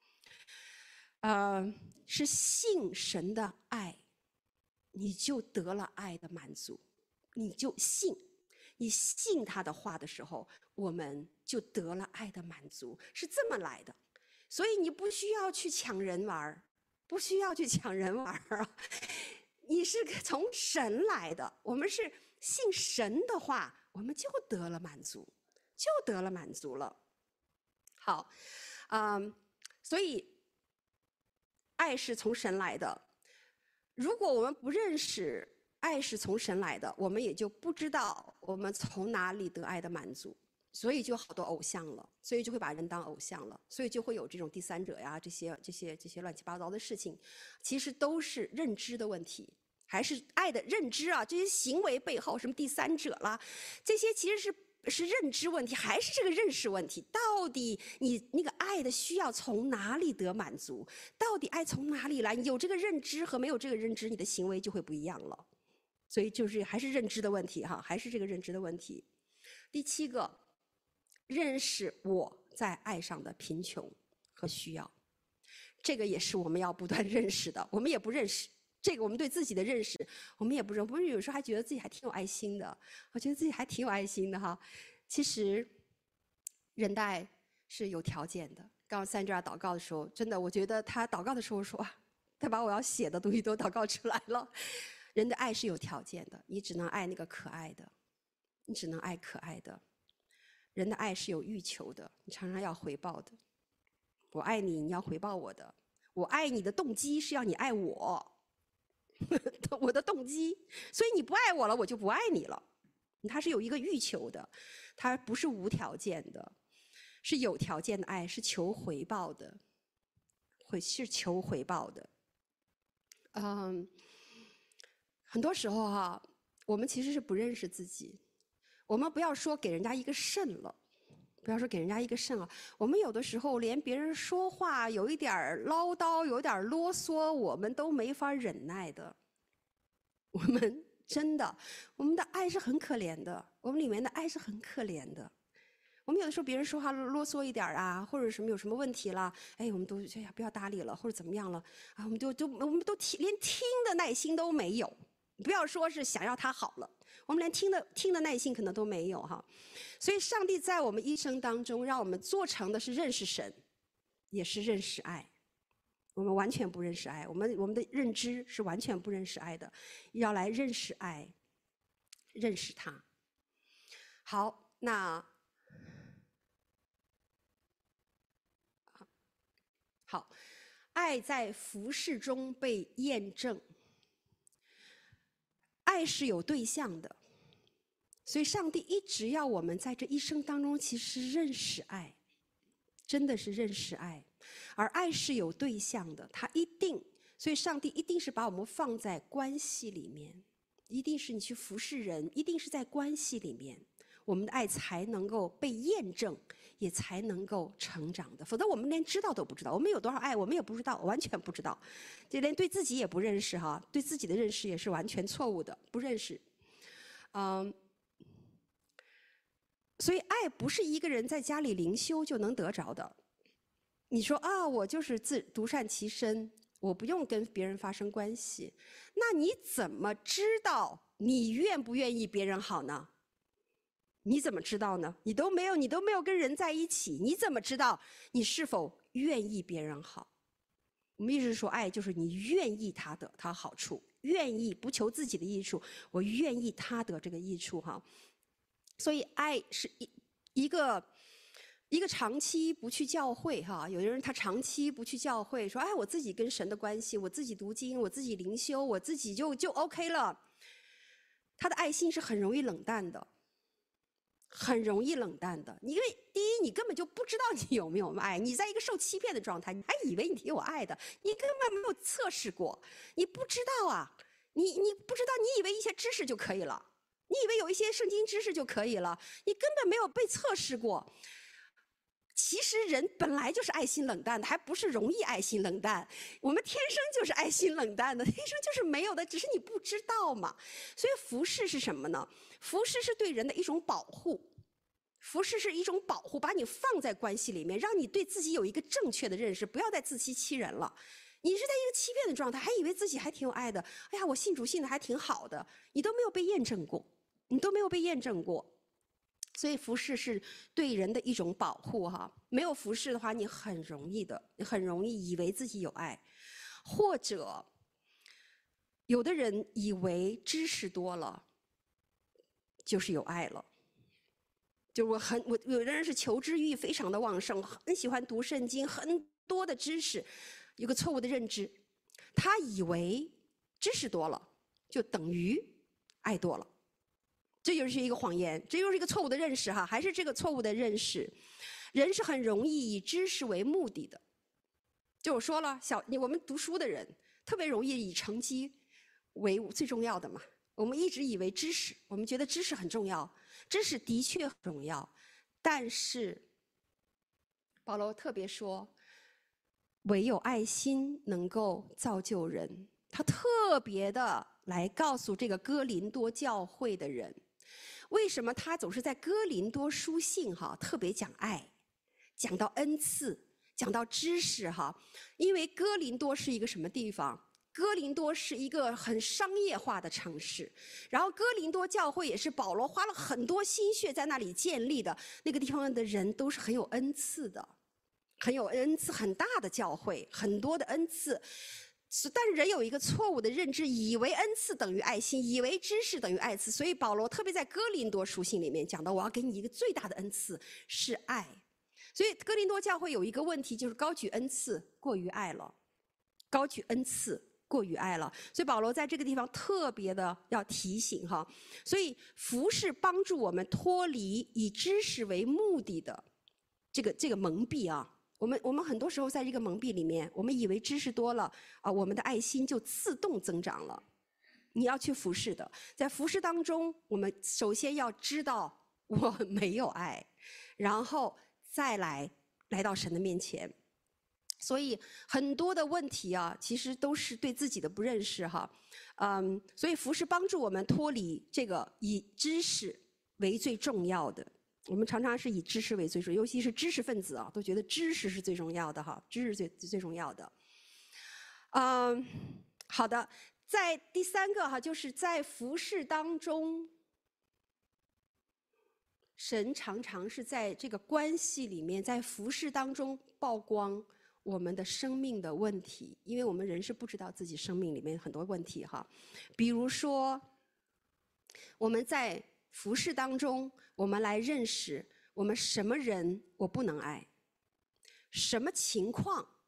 呃，是信神的爱。你就得了爱的满足，你就信，你信他的话的时候，我们就得了爱的满足，是这么来的。所以你不需要去抢人玩，不需要去抢人玩啊，你是从神来的，我们是信神的话，我们就得了满足，就得了满足了。好，嗯，所以爱是从神来的。如果我们不认识爱是从神来的，我们也就不知道我们从哪里得爱的满足，所以就好多偶像了，所以就会把人当偶像了，所以就会有这种第三者呀，这些这些这些乱七八糟的事情，其实都是认知的问题，还是爱的认知啊？这些行为背后什么第三者啦，这些其实是。是认知问题，还是这个认识问题？到底你那个爱的需要从哪里得满足？到底爱从哪里来？有这个认知和没有这个认知，你的行为就会不一样了。所以就是还是认知的问题哈，还是这个认知的问题。第七个，认识我在爱上的贫穷和需要，这个也是我们要不断认识的。我们也不认识。这个我们对自己的认识，我们也不认，不是有时候还觉得自己还挺有爱心的，我觉得自己还挺有爱心的哈。其实，人的爱是有条件的。刚刚三爪祷告的时候，真的，我觉得他祷告的时候说，他把我要写的东西都祷告出来了。人的爱是有条件的，你只能爱那个可爱的，你只能爱可爱的。人的爱是有欲求的，你常常要回报的。我爱你，你要回报我的。我爱你的动机是要你爱我。我的动机，所以你不爱我了，我就不爱你了。他是有一个欲求的，他不是无条件的，是有条件的爱，是求回报的，会是求回报的。嗯，很多时候哈，我们其实是不认识自己。我们不要说给人家一个肾了，不要说给人家一个肾了，我们有的时候连别人说话有一点唠叨，有点啰嗦，我们都没法忍耐的。我们真的，我们的爱是很可怜的，我们里面的爱是很可怜的。我们有的时候别人说话啰嗦一点啊，或者什么有什么问题了，哎，我们都哎呀不要搭理了，或者怎么样了啊，我们就就我们都听连听的耐心都没有，不要说是想要他好了，我们连听的听的耐心可能都没有哈。所以上帝在我们一生当中，让我们做成的是认识神，也是认识爱。我们完全不认识爱，我们我们的认知是完全不认识爱的，要来认识爱，认识他。好，那好，爱在服事中被验证。爱是有对象的，所以上帝一直要我们在这一生当中，其实认识爱，真的是认识爱。而爱是有对象的，他一定，所以上帝一定是把我们放在关系里面，一定是你去服侍人，一定是在关系里面，我们的爱才能够被验证，也才能够成长的。否则我们连知道都不知道，我们有多少爱我们也不知道，完全不知道，就连对自己也不认识哈，对自己的认识也是完全错误的，不认识。嗯，所以爱不是一个人在家里灵修就能得着的。你说啊，我就是自独善其身，我不用跟别人发生关系，那你怎么知道你愿不愿意别人好呢？你怎么知道呢？你都没有，你都没有跟人在一起，你怎么知道你是否愿意别人好？我们一直说，爱就是你愿意他得他好处，愿意不求自己的益处，我愿意他得这个益处哈。所以爱是一一个一个长期不去教会哈，有的人他长期不去教会，说哎，我自己跟神的关系，我自己读经，我自己灵修，我自己就就 OK 了。他的爱心是很容易冷淡的。很容易冷淡的，因为第一，你根本就不知道你有没有爱，你在一个受欺骗的状态，你还以为你挺有爱的，你根本没有测试过，你不知道啊，你你不知道，你以为一些知识就可以了，你以为有一些圣经知识就可以了，你根本没有被测试过。其实人本来就是爱心冷淡的，还不是容易爱心冷淡。我们天生就是爱心冷淡的，天生就是没有的，只是你不知道嘛。所以服侍是什么呢？服侍是对人的一种保护，服侍是一种保护，把你放在关系里面，让你对自己有一个正确的认识，不要再自欺欺人了。你是在一个欺骗的状态，还以为自己还挺有爱的，哎呀，我信主信的还挺好的，你都没有被验证过，你都没有被验证过。所以服侍是对人的一种保护哈，没有服侍的话，你很容易的，你很容易以为自己有爱，或者有的人以为知识多了就是有爱了。就我很我有的人是求知欲非常的旺盛，很喜欢读圣经，很多的知识，有个错误的认知，他以为知识多了就等于爱多了。这就是一个谎言，这又是一个错误的认识哈，还是这个错误的认识。人是很容易以知识为目的的，就我说了，小我们读书的人特别容易以成绩为最重要的嘛。我们一直以为知识，我们觉得知识很重要，知识的确很重要，但是保罗特别说，唯有爱心能够造就人。他特别的来告诉这个哥林多教会的人。为什么他总是在哥林多书信哈特别讲爱，讲到恩赐，讲到知识哈？因为哥林多是一个什么地方？哥林多是一个很商业化的城市，然后哥林多教会也是保罗花了很多心血在那里建立的，那个地方的人都是很有恩赐的，很有恩赐，很大的教会，很多的恩赐。但是人有一个错误的认知，以为恩赐等于爱心，以为知识等于爱赐，所以保罗特别在哥林多书信里面讲到，我要给你一个最大的恩赐是爱。所以哥林多教会有一个问题，就是高举恩赐过于爱了，高举恩赐过于爱了。所以保罗在这个地方特别的要提醒哈，所以服事帮助我们脱离以知识为目的的这个这个蒙蔽啊。我们我们很多时候在这个蒙蔽里面，我们以为知识多了啊，我们的爱心就自动增长了。你要去服侍的，在服侍当中，我们首先要知道我没有爱，然后再来来到神的面前。所以很多的问题啊，其实都是对自己的不认识哈。嗯，所以服侍帮助我们脱离这个以知识为最重要的。我们常常是以知识为最重要，尤其是知识分子啊，都觉得知识是最重要的哈，知识最最重要的。嗯，好的，在第三个哈，就是在服事当中，神常常是在这个关系里面，在服事当中曝光我们的生命的问题，因为我们人是不知道自己生命里面很多问题哈，比如说我们在服事当中，我们来认识我们什么人我不能爱，什么情况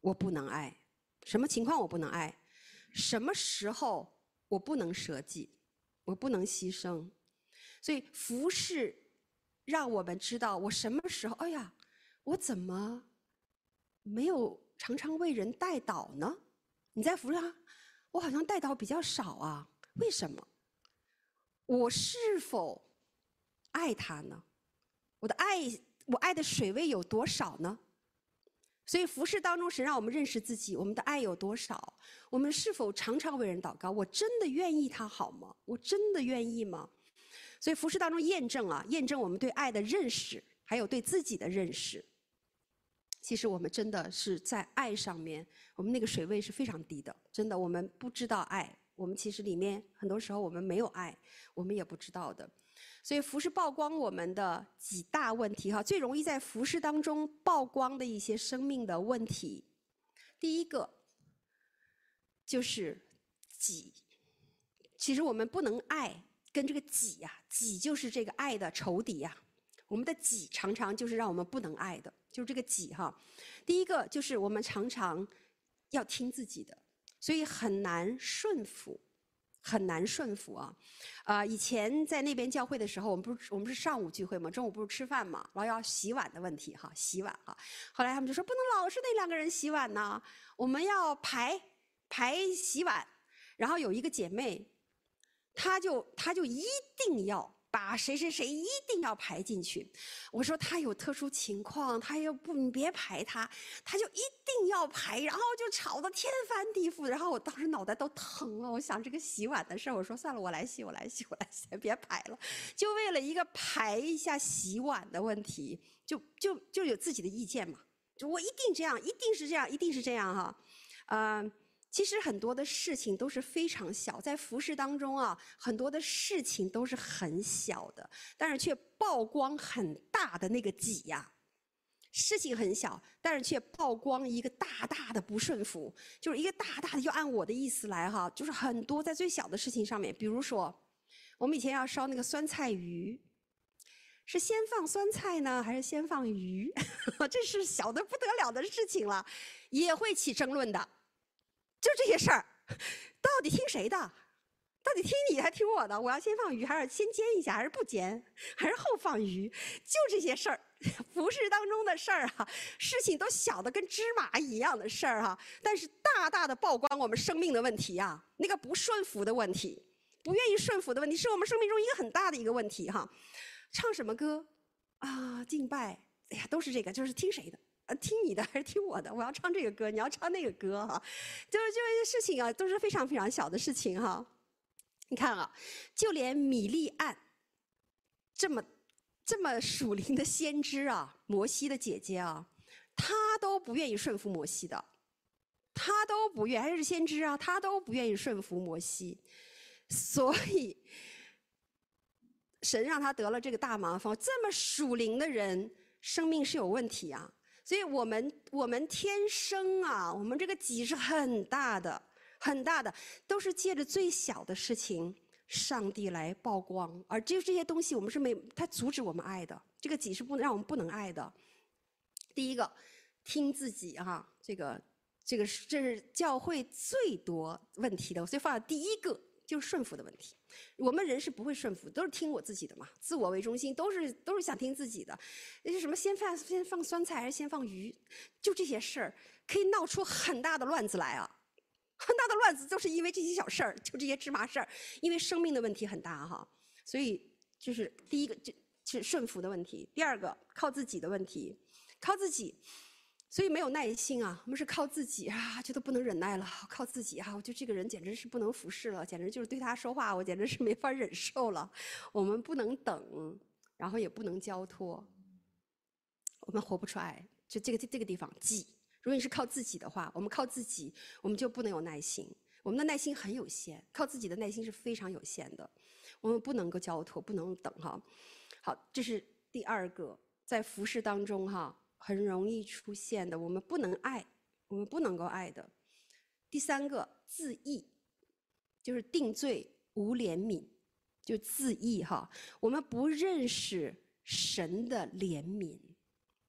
我不能爱？什么情况我不能爱？什么时候我不能舍己？我不能牺牲？所以服侍让我们知道，我什么时候，哎呀，我怎么没有常常为人代祷呢？你在服侍他，我好像代祷比较少啊，为什么？我是否爱他呢？我的爱，我爱的水位有多少呢？所以服侍当中，神让我们认识自己，我们的爱有多少？我们是否常常为人祷告？我真的愿意他好吗？我真的愿意吗？所以服侍当中验证啊，验证我们对爱的认识，还有对自己的认识。其实我们真的是在爱上面，我们那个水位是非常低的，真的，我们不知道爱，我们其实里面很多时候我们没有爱，我们也不知道的。所以服侍曝光我们的几大问题哈，最容易在服侍当中曝光的一些生命的问题。第一个就是己，其实我们不能爱，跟这个己呀、啊，己就是这个爱的仇敌呀、啊。我们的己常常就是让我们不能爱的，就是这个己哈。第一个就是我们常常要听自己的，所以很难顺服。很难顺服啊，啊、呃，以前在那边教会的时候，我们不是我们是上午聚会嘛，中午不是吃饭嘛，然后要洗碗的问题哈，洗碗哈。后来他们就说不能老是那两个人洗碗呢，我们要排排洗碗。然后有一个姐妹，她就她就一定要把谁谁谁一定要排进去。我说她有特殊情况，她又不你别排她，她就一定要排，然后就吵得天翻地覆。然后我当时脑袋都疼了，我想这个洗碗的事儿，我说算了，我来洗，我来洗，我来洗，别排了。就为了一个排一下洗碗的问题，就就就有自己的意见嘛，就我一定这样，一定是这样，一定是这样哈，嗯、呃。其实很多的事情都是非常小，在服事当中啊，很多的事情都是很小的，但是却曝光很大的那个己呀。事情很小，但是却曝光一个大大的不顺服，就是一个大大的就按我的意思来哈，就是很多在最小的事情上面，比如说，我们以前要烧那个酸菜鱼，是先放酸菜呢，还是先放鱼？这是小的不得了的事情了，也会起争论的。就这些事儿，到底听谁的？到底听你还听我的？我要先放鱼，还是先煎一下，还是不煎，还是后放鱼？就这些事儿，服事当中的事儿哈，事情都小的跟芝麻一样的事儿哈，但是大大的曝光我们生命的问题啊，那个不顺服的问题，不愿意顺服的问题，是我们生命中一个很大的一个问题哈。唱什么歌啊？敬拜，哎呀，都是这个，就是听谁的。呃，听你的还是听我的？我要唱这个歌，你要唱那个歌哈，就是这些事情啊，都是非常非常小的事情哈。你看啊，就连米利暗这么这么属灵的先知啊，摩西的姐姐啊，她都不愿意顺服摩西的，她都不愿，还是先知啊，她都不愿意顺服摩西，所以神让他得了这个大麻风。这么属灵的人，生命是有问题啊。所以我们我们天生啊，我们这个己是很大的，很大的，都是借着最小的事情，上帝来曝光。而这这些东西，我们是没，它阻止我们爱的。这个己是不能让我们不能爱的。第一个，听自己哈，这个这个这是教会最多问题的，所以放在第一个就是顺服的问题。我们人是不会顺服，都是听我自己的嘛，自我为中心，都是都是想听自己的。那些什么先放先放酸菜还是先放鱼，就这些事儿可以闹出很大的乱子来啊！很大的乱子就是因为这些小事儿，就这些芝麻事儿，因为生命的问题很大哈。所以就是第一个就是顺服的问题，第二个靠自己的问题，靠自己。所以没有耐心啊，我们是靠自己啊，觉得不能忍耐了，靠自己啊，我觉得这个人简直是不能服侍了，简直就是对他说话，我简直是没法忍受了。我们不能等，然后也不能交托，我们活不出爱。就这个这个地方，己，如果你是靠自己的话，我们靠自己，我们就不能有耐心，我们的耐心很有限，靠自己的耐心是非常有限的，我们不能够交托，不能等哈。好，这是第二个，在服侍当中哈。很容易出现的，我们不能爱，我们不能够爱的。第三个，自义，就是定罪无怜悯，就自义哈。我们不认识神的怜悯。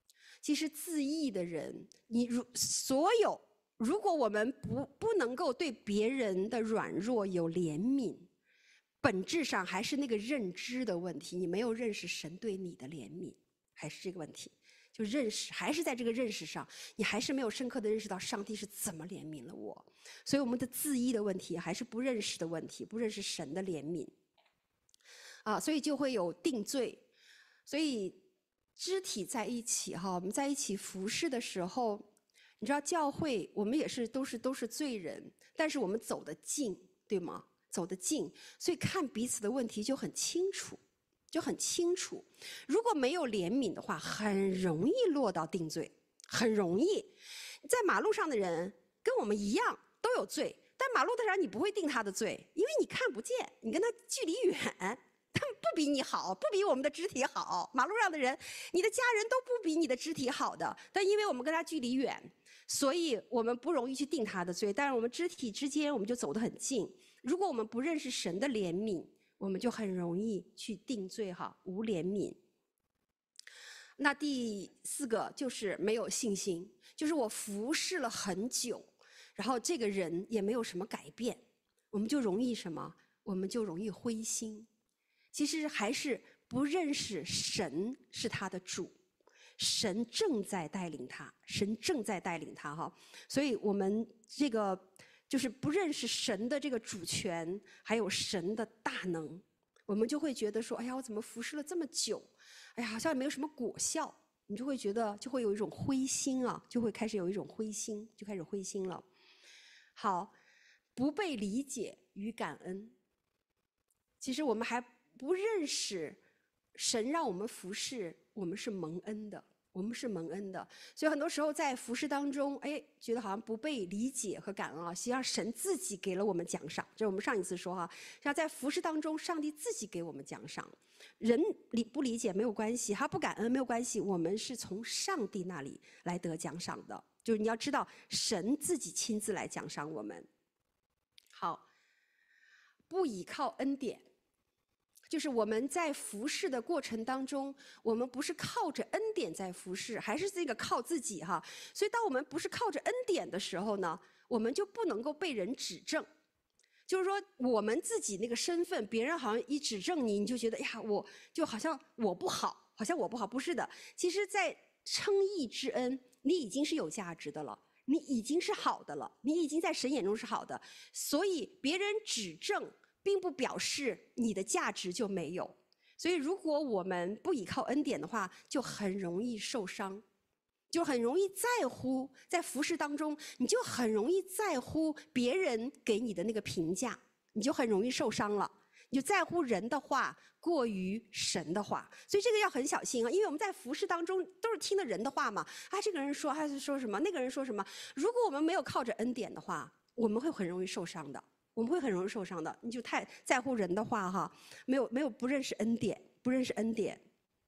其实自义的人，你如所有，如果我们不不能够对别人的软弱有怜悯，本质上还是那个认知的问题，你没有认识神对你的怜悯，还是这个问题。就认识，还是在这个认识上，你还是没有深刻的认识到上帝是怎么怜悯了我。所以我们的自义的问题，还是不认识的问题，不认识神的怜悯。啊，所以就会有定罪。所以肢体在一起哈，我们在一起服侍的时候，你知道教会我们也是都是都是罪人，但是我们走得近，对吗？走得近，所以看彼此的问题就很清楚。就很清楚，如果没有怜悯的话，很容易落到定罪，很容易。在马路上的人跟我们一样都有罪，但马路的人你不会定他的罪，因为你看不见，你跟他距离远，他们不比你好，不比我们的肢体好。马路上的人，你的家人都不比你的肢体好的，但因为我们跟他距离远，所以我们不容易去定他的罪，但是我们肢体之间我们就走得很近。如果我们不认识神的怜悯，我们就很容易去定罪哈，无怜悯。那第四个就是没有信心，就是我服侍了很久，然后这个人也没有什么改变，我们就容易什么？我们就容易灰心。其实还是不认识神是他的主，神正在带领他，神正在带领他哈。所以我们这个就是不认识神的这个主权，还有神的大能，我们就会觉得说，哎呀，我怎么服侍了这么久，哎呀，好像也没有什么果效，你就会觉得就会有一种灰心啊，就会开始有一种灰心，就开始灰心了。好，不被理解与感恩，其实我们还不认识神让我们服侍，我们是蒙恩的。我们是蒙恩的，所以很多时候在服事当中，哎，觉得好像不被理解和感恩啊。实际上，神自己给了我们奖赏，这是我们上一次说哈。实际上，在服事当中，上帝自己给我们奖赏，人理不理解没有关系，他不感恩没有关系，我们是从上帝那里来得奖赏的。就是你要知道，神自己亲自来奖赏我们。好，不依靠恩典。就是我们在服侍的过程当中，我们不是靠着恩典在服侍，还是这个靠自己哈。所以当我们不是靠着恩典的时候呢，我们就不能够被人指正。就是说我们自己那个身份，别人好像一指正你，你就觉得呀，我就好像我不好，好像我不好。不是的，其实在称义之恩，你已经是有价值的了，你已经是好的了，你已经在神眼中是好的。所以别人指正并不表示你的价值就没有，所以如果我们不依靠恩典的话，就很容易受伤，就很容易在乎在服事当中，你就很容易在乎别人给你的那个评价，你就很容易受伤了。你就在乎人的话过于神的话，所以这个要很小心啊，因为我们在服事当中都是听的人的话嘛，啊，这个人说还是说什么，那个人说什么。如果我们没有靠着恩典的话，我们会很容易受伤的。我们会很容易受伤的，你就太在乎人的话哈，没有没有不认识恩典，不认识恩典。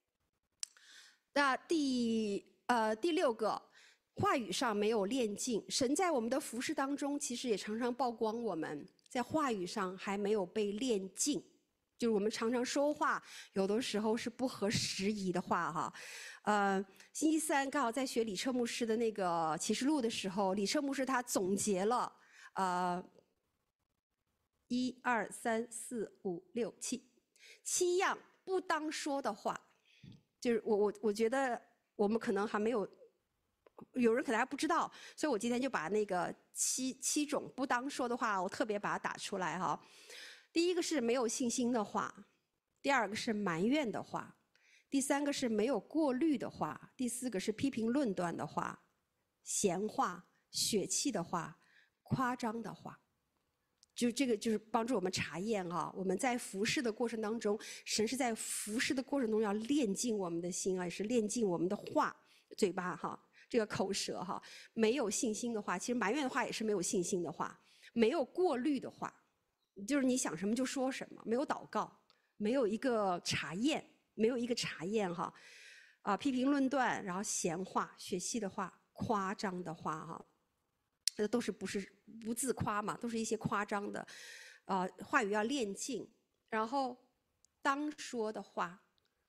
那第呃第六个，话语上没有练尽。神在我们的服事当中，其实也常常曝光我们在话语上还没有被练尽，就是我们常常说话，有的时候是不合时宜的话哈。呃，星期三刚好在学李彻牧师的那个启示录的时候，李彻牧师他总结了呃。一二三四五六七，七样不当说的话，就是我我我觉得我们可能还没有，有人可能还不知道，所以我今天就把那个七七种不当说的话，我特别把它打出来哈。第一个是没有信心的话，第二个是埋怨的话，第三个是没有过滤的话，第四个是批评论断的话，闲话、血气的话、夸张的话。就这个就是帮助我们查验啊，我们在服侍的过程当中，神是在服侍的过程中要炼净我们的心啊，也是炼净我们的话、嘴巴哈，这个口舌哈。没有信心的话，其实埋怨的话也是没有信心的话，没有过滤的话，就是你想什么就说什么，没有祷告，没有一个查验，没有一个查验哈，啊，批评论断，然后闲话、血气的话、夸张的话哈。这都是不是不自夸嘛，都是一些夸张的，呃，话语要练尽，然后当说的话，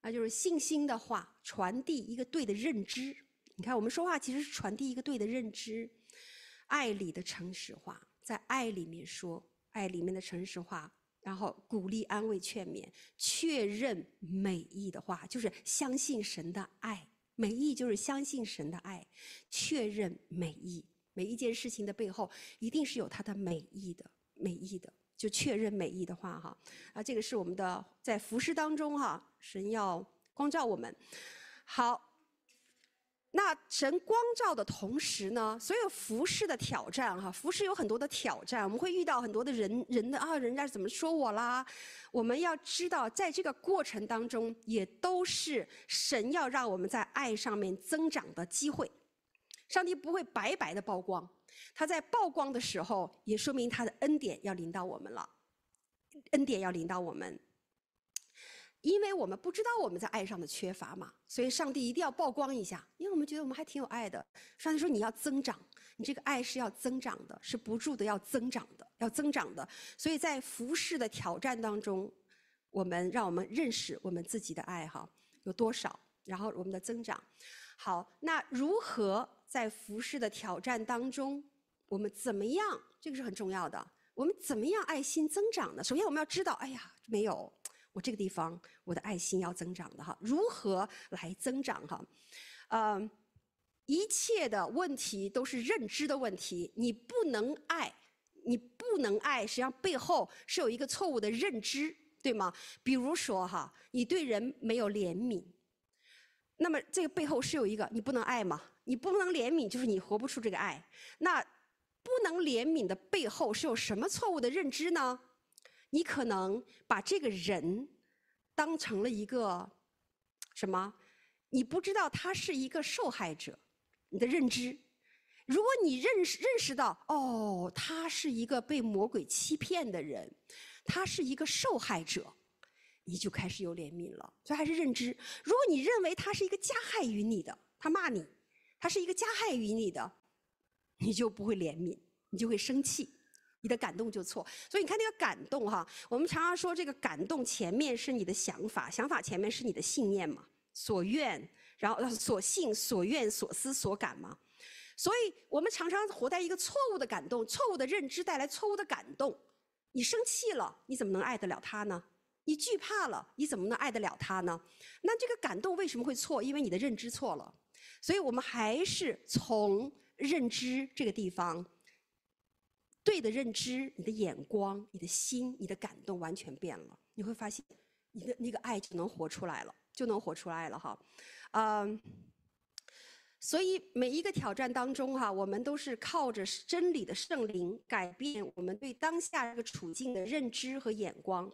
那就是信心的话，传递一个对的认知。你看，我们说话其实是传递一个对的认知，爱里的诚实话，在爱里面说，爱里面的诚实话，然后鼓励、安慰、劝勉，确认美意的话，就是相信神的爱。美意就是相信神的爱，确认美意。每一件事情的背后，一定是有它的美意的，美意的。就确认美意的话哈，啊，这个是我们的在服事当中哈，神要光照我们。好，那神光照的同时呢，所有服事的挑战哈，服事有很多的挑战，我们会遇到很多的人人的啊，人家怎么说我啦？我们要知道，在这个过程当中，也都是神要让我们在爱上面增长的机会。上帝不会白白的曝光。他在曝光的时候，也说明他的恩典要临到我们了，恩典要临到我们，因为我们不知道我们在爱上的缺乏嘛，所以上帝一定要曝光一下，因为我们觉得我们还挺有爱的。上帝说你要增长，你这个爱是要增长的，是不住的要增长的，要增长的。所以在服事的挑战当中，我们让我们认识我们自己的爱哈有多少，然后我们的增长。好，那如何在服事的挑战当中，我们怎么样？这个是很重要的。我们怎么样爱心增长呢？首先我们要知道，哎呀，没有，我这个地方我的爱心要增长的哈。如何来增长哈？呃，一切的问题都是认知的问题。你不能爱，你不能爱，实际上背后是有一个错误的认知，对吗？比如说哈，你对人没有怜悯。那么这个背后是有一个你不能爱嘛，你不能怜悯，就是你活不出这个爱。那不能怜悯的背后是有什么错误的认知呢？你可能把这个人当成了一个什么？你不知道他是一个受害者，你的认知。如果你认识认识到，哦，他是一个被魔鬼欺骗的人，他是一个受害者。你就开始有怜悯了，所以还是认知。如果你认为他是一个加害于你的，他骂你，他是一个加害于你的，你就不会怜悯，你就会生气，你的感动就错。所以你看那个感动哈，我们常常说这个感动前面是你的想法，想法前面是你的信念嘛，所愿，然后所信、所愿、所思、所感嘛。所以我们常常活在一个错误的感动、错误的认知带来错误的感动。你生气了，你怎么能爱得了他呢？你惧怕了，你怎么能爱得了他呢？那这个感动为什么会错？因为你的认知错了。所以我们还是从认知这个地方，对的认知，你的眼光、你的心、你的感动完全变了。你会发现，你的那个爱就能活出来了，就能活出来了哈。嗯，所以每一个挑战当中哈，我们都是靠着真理的圣灵改变我们对当下这个处境的认知和眼光。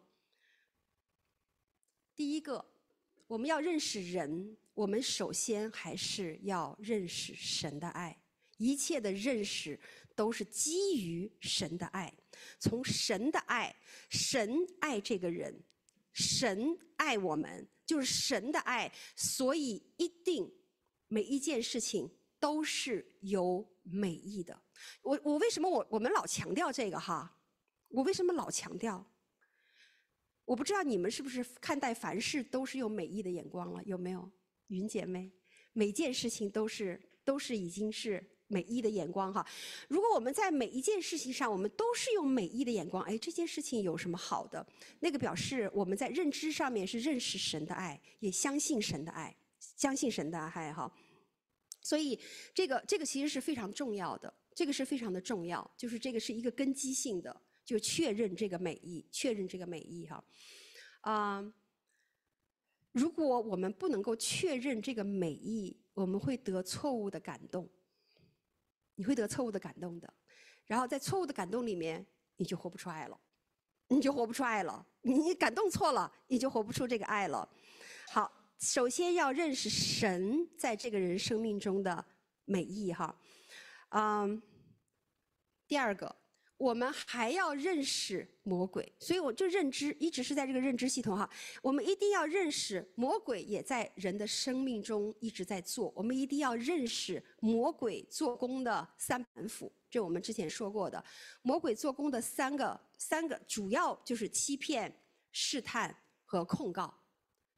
第一个，我们要认识人，我们首先还是要认识神的爱。一切的认识都是基于神的爱，从神的爱，神爱这个人，神爱我们，就是神的爱，所以一定每一件事情都是有美意的。我我为什么我我们老强调这个哈？我为什么老强调？我不知道你们是不是看待凡事都是用美意的眼光了，有没有？云姐妹，每件事情都是都是已经是美意的眼光哈。如果我们在每一件事情上，我们都是用美意的眼光，哎，这件事情有什么好的？那个表示我们在认知上面是认识神的爱，也相信神的爱，相信神的爱哈。所以这个这个其实是非常重要的，这个是非常的重要，就是这个是一个根基性的。就确认这个美意，确认这个美意哈，啊、呃，如果我们不能够确认这个美意，我们会得错误的感动，你会得错误的感动的，然后在错误的感动里面，你就活不出爱了，你就活不出爱了，你感动错了，你就活不出这个爱了。好，首先要认识神在这个人生命中的美意哈，嗯、呃，第二个。我们还要认识魔鬼，所以我就认知一直是在这个认知系统哈。我们一定要认识魔鬼也在人的生命中一直在做，我们一定要认识魔鬼做工的三板斧，这我们之前说过的。魔鬼做工的三个三个主要就是欺骗、试探和控告，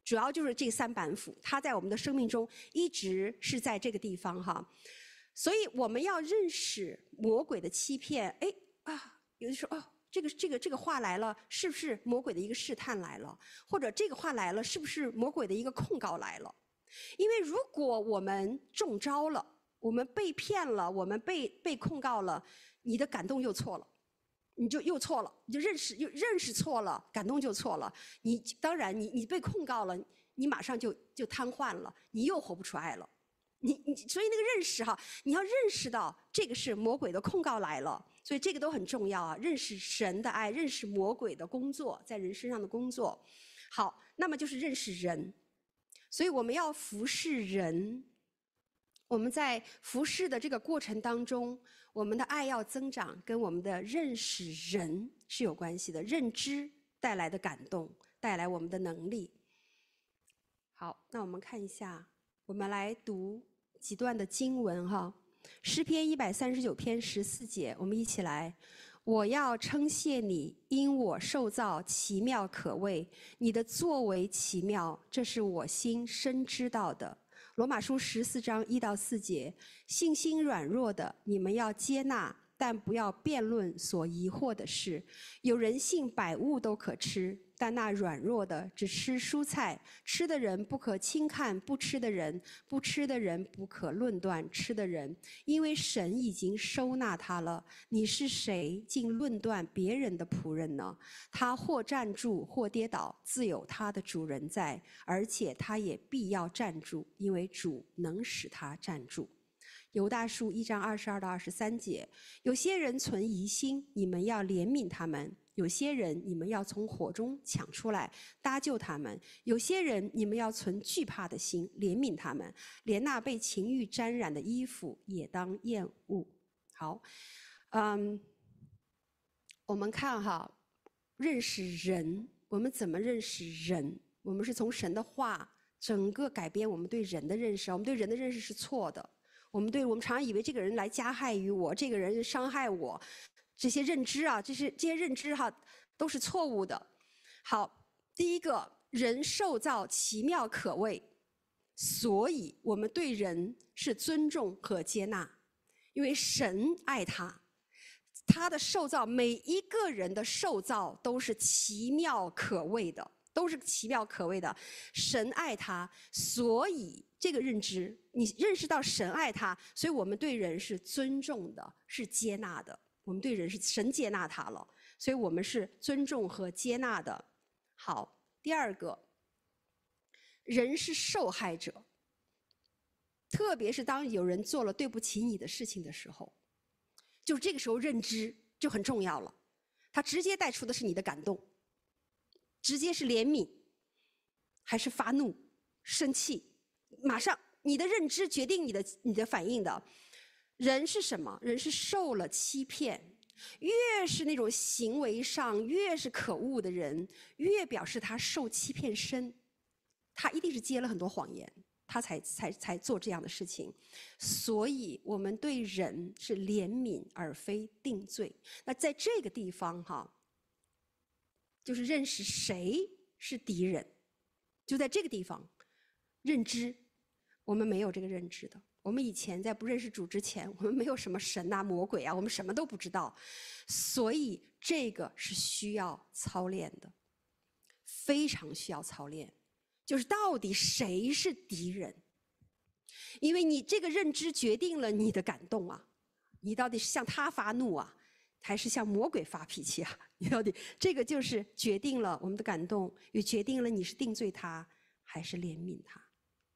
主要就是这三板斧，它在我们的生命中一直是在这个地方哈。所以我们要认识魔鬼的欺骗。哎啊，有的时候哦，这个这个这个话来了，是不是魔鬼的一个试探来了？或者这个话来了，是不是魔鬼的一个控告来了？因为如果我们中招了，我们被骗了，我们被被控告了，你的感动又错了。你就又错了，你就认识又认识错了，感动就错了。你当然你你被控告了，你马上就就瘫痪了，你又活不出爱了。你你所以那个认识哈，你要认识到这个是魔鬼的控告来了，所以这个都很重要啊。认识神的爱，认识魔鬼的工作在人身上的工作。好，那么就是认识人，所以我们要服侍人。我们在服侍的这个过程当中，我们的爱要增长，跟我们的认识人是有关系的。认知带来的感动，带来我们的能力。好，那我们看一下，我们来读几段的经文哈。诗篇一百三十九篇十四节，我们一起来。我要称谢你，因我受造奇妙可畏，你的作为奇妙，这是我心深知道的。罗马书十四章一到四节，信心软弱的，你们要接纳，但不要辩论所疑惑的事。有人信百物都可吃，但那软弱的只吃蔬菜。吃的人不可轻看不吃的人，不吃的人不可论断吃的人，因为神已经收纳他了。你是谁，竟论断别人的仆人呢？他或站住，或跌倒，自有他的主人在，而且他也必要站住，因为主能使他站住。犹大书一章二十二到二十三节，有些人存疑心，你们要怜悯他们；有些人你们要从火中抢出来，搭救他们；有些人你们要存惧怕的心，怜悯他们。连那被情欲沾染的衣服也当厌恶。好，嗯，我们看哈，认识人，我们怎么认识人？我们是从神的话整个改变我们对人的认识。我们对人的认识是错的。我们对我们常常以为这个人来加害于我，这个人伤害我，这些认知啊，这些这些认知哈，都是错误的。好，第一个，人受造奇妙可畏，所以我们对人是尊重和接纳，因为神爱他，他的受造，每一个人的受造都是奇妙可畏的，都是奇妙可畏的。神爱他，所以这个认知，你认识到神爱他，所以我们对人是尊重的，是接纳的。我们对人是神接纳他了，所以我们是尊重和接纳的。好，第二个，人是受害者，特别是当有人做了对不起你的事情的时候，就这个时候认知就很重要了。它直接带出的是你的感动，直接是怜悯，还是发怒、生气？马上，你的认知决定你的你的反应的。人是什么？人是受了欺骗。越是那种行为上越是可恶的人，越表示他受欺骗深。他一定是接了很多谎言，他才才才做这样的事情。所以我们对人是怜悯而非定罪。那在这个地方哈，就是认识谁是敌人，就在这个地方认知，我们没有这个认知的。我们以前在不认识主之前，我们没有什么神啊、魔鬼啊，我们什么都不知道，所以这个是需要操练的，非常需要操练。就是到底谁是敌人？因为你这个认知决定了你的感动啊，你到底是向他发怒啊，还是向魔鬼发脾气啊？你到底这个就是决定了我们的感动，也决定了你是定罪他还是怜悯他。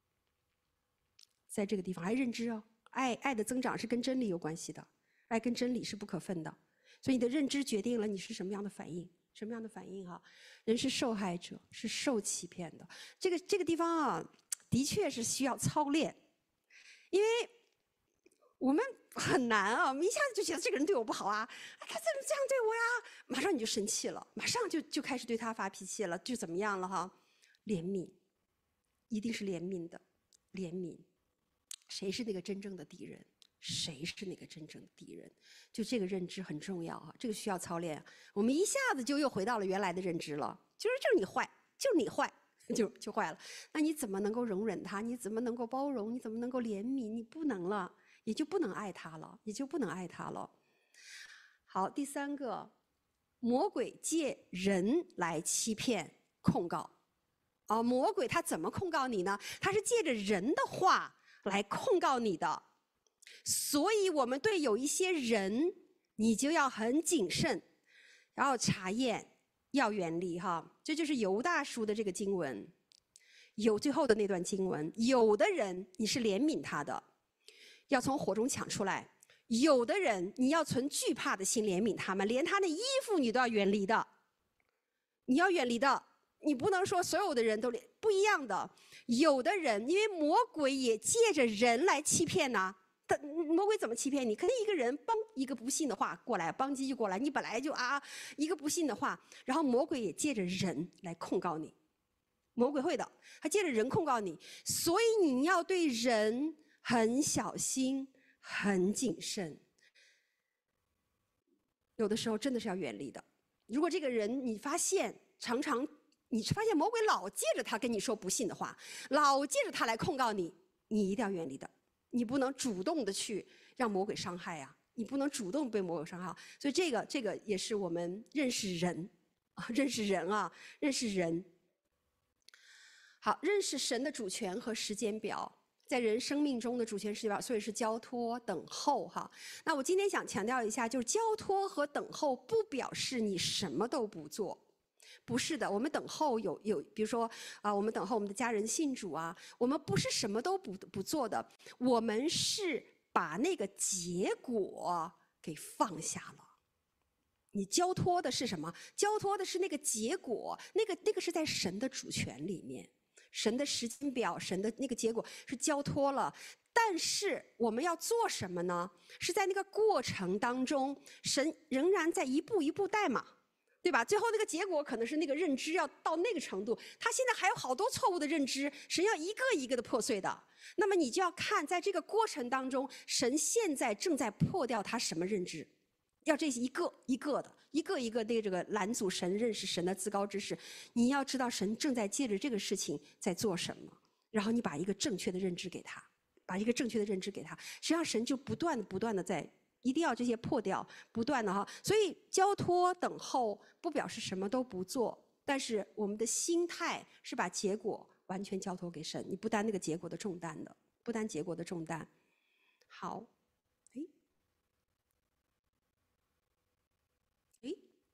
在这个地方还认知哦，爱爱的增长是跟真理有关系的，爱跟真理是不可分的，所以你的认知决定了你是什么样的反应，什么样的反应哈？人是受害者，是受欺骗的。这个这个地方啊，的确是需要操练，因为我们很难啊，我们一下子就觉得这个人对我不好啊，他怎么这样对我呀？马上你就生气了，马上就就开始对他发脾气了，就怎么样了哈？怜悯，一定是怜悯的，怜悯。谁是那个真正的敌人？谁是那个真正的敌人？就这个认知很重要啊，这个需要操练。我们一下子就又回到了原来的认知了，就是就是你坏，就是你坏， 就就坏了。那你怎么能够容忍他？你怎么能够包容？你怎么能够怜悯？你不能了，也就不能爱他了，也就不能爱他了。好，第三个，魔鬼借人来欺骗、控告。哦，魔鬼他怎么控告你呢？他是借着人的话来控告你的。所以我们对有一些人，你就要很谨慎，然后查验，要远离哈。这就是犹大书的这个经文，有最后的那段经文。有的人你是怜悯他的，要从火中抢出来；有的人你要存惧怕的心怜悯他们，连他的衣服你都要远离的，你要远离的。你不能说所有的人都不一样的。有的人，因为魔鬼也借着人来欺骗呢、啊。他魔鬼怎么欺骗你？肯定一个人帮一个不信的话过来，帮机就过来，你本来就啊一个不信的话，然后魔鬼也借着人来控告你。魔鬼会的，他借着人控告你，所以你要对人很小心、很谨慎。有的时候真的是要远离的。如果这个人你发现常常你发现魔鬼老借着他跟你说不信的话，老借着他来控告你，你一定要远离的。你不能主动的去让魔鬼伤害呀、啊，你不能主动被魔鬼伤害。所以这个这个也是我们认识人啊，认识人啊，认识人。好，认识神的主权和时间表，在人生命中的主权时间表，所以是交托、等候哈。那我今天想强调一下，就是交托和等候不表示你什么都不做。不是的，我们等候有有，比如说啊、呃，我们等候我们的家人信主啊，我们不是什么都不不做的，我们是把那个结果给放下了。你交托的是什么？交托的是那个结果，那个那个是在神的主权里面，神的时间表，神的那个结果是交托了。但是我们要做什么呢？是在那个过程当中，神仍然在一步一步带嘛。对吧？最后那个结果可能是那个认知要到那个程度，他现在还有好多错误的认知，神要一个一个的破碎的。那么你就要看，在这个过程当中，神现在正在破掉他什么认知，要这一个一个的，一个一个的这个拦阻神认识神的自高之事。你要知道神正在借着这个事情在做什么，然后你把一个正确的认知给他，把一个正确的认知给他，实际上神就不断的不断的在。一定要这些破掉，不断的哈。所以交托等候不表示什么都不做，但是我们的心态是把结果完全交托给神，你不担那个结果的重担的，不担结果的重担。好，哎，哎，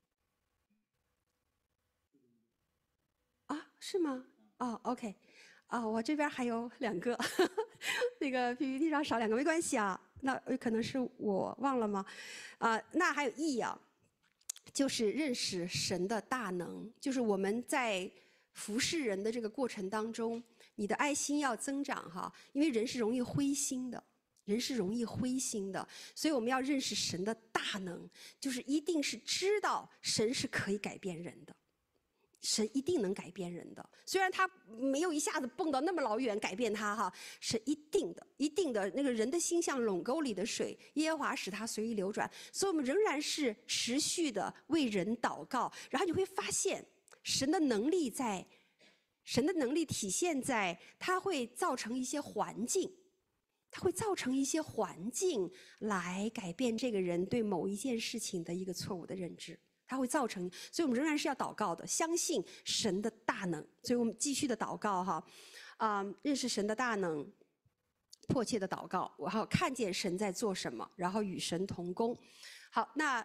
啊，是吗？哦 ，OK， 啊，我这边还有两个，那个 P P T 上少两个没关系啊。那可能是我忘了吗？啊、呃，那还有 E 啊，就是认识神的大能，就是我们在服侍人的这个过程当中，你的爱心要增长哈，因为人是容易灰心的，人是容易灰心的，所以我们要认识神的大能，就是一定是知道神是可以改变人的。神一定能改变人的，虽然他没有一下子蹦到那么老远改变他哈，神一定的、一定的那个人的心像垄沟里的水，耶和华使他随意流转。所以我们仍然是持续的为人祷告，然后你会发现神的能力在，神的能力体现在他会造成一些环境，他会造成一些环境来改变这个人对某一件事情的一个错误的认知。它会造成，所以我们仍然是要祷告的，相信神的大能。所以我们继续的祷告哈，啊、呃，认识神的大能，迫切的祷告，然后看见神在做什么，然后与神同工。好，那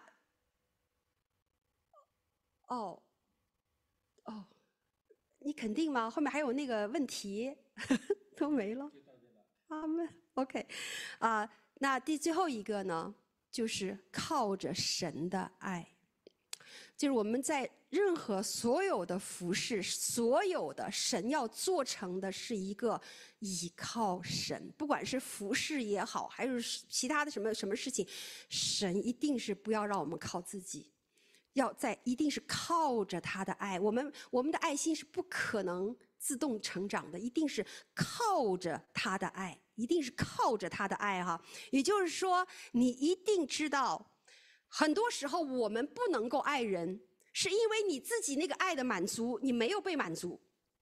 哦哦，你肯定吗？后面还有那个问题都没了。阿门。OK， 啊、呃，那第最后一个呢，就是靠着神的爱。就是我们在任何所有的服事，所有的神要做成的是一个倚靠神，不管是服事也好，还是其他的什么什么事情，神一定是不要让我们靠自己，要在一定是靠着他的爱。我们我们的爱心是不可能自动成长的，一定是靠着他的爱，一定是靠着他的爱哈。也就是说，你一定知道。很多时候我们不能够爱人，是因为你自己那个爱的满足，你没有被满足。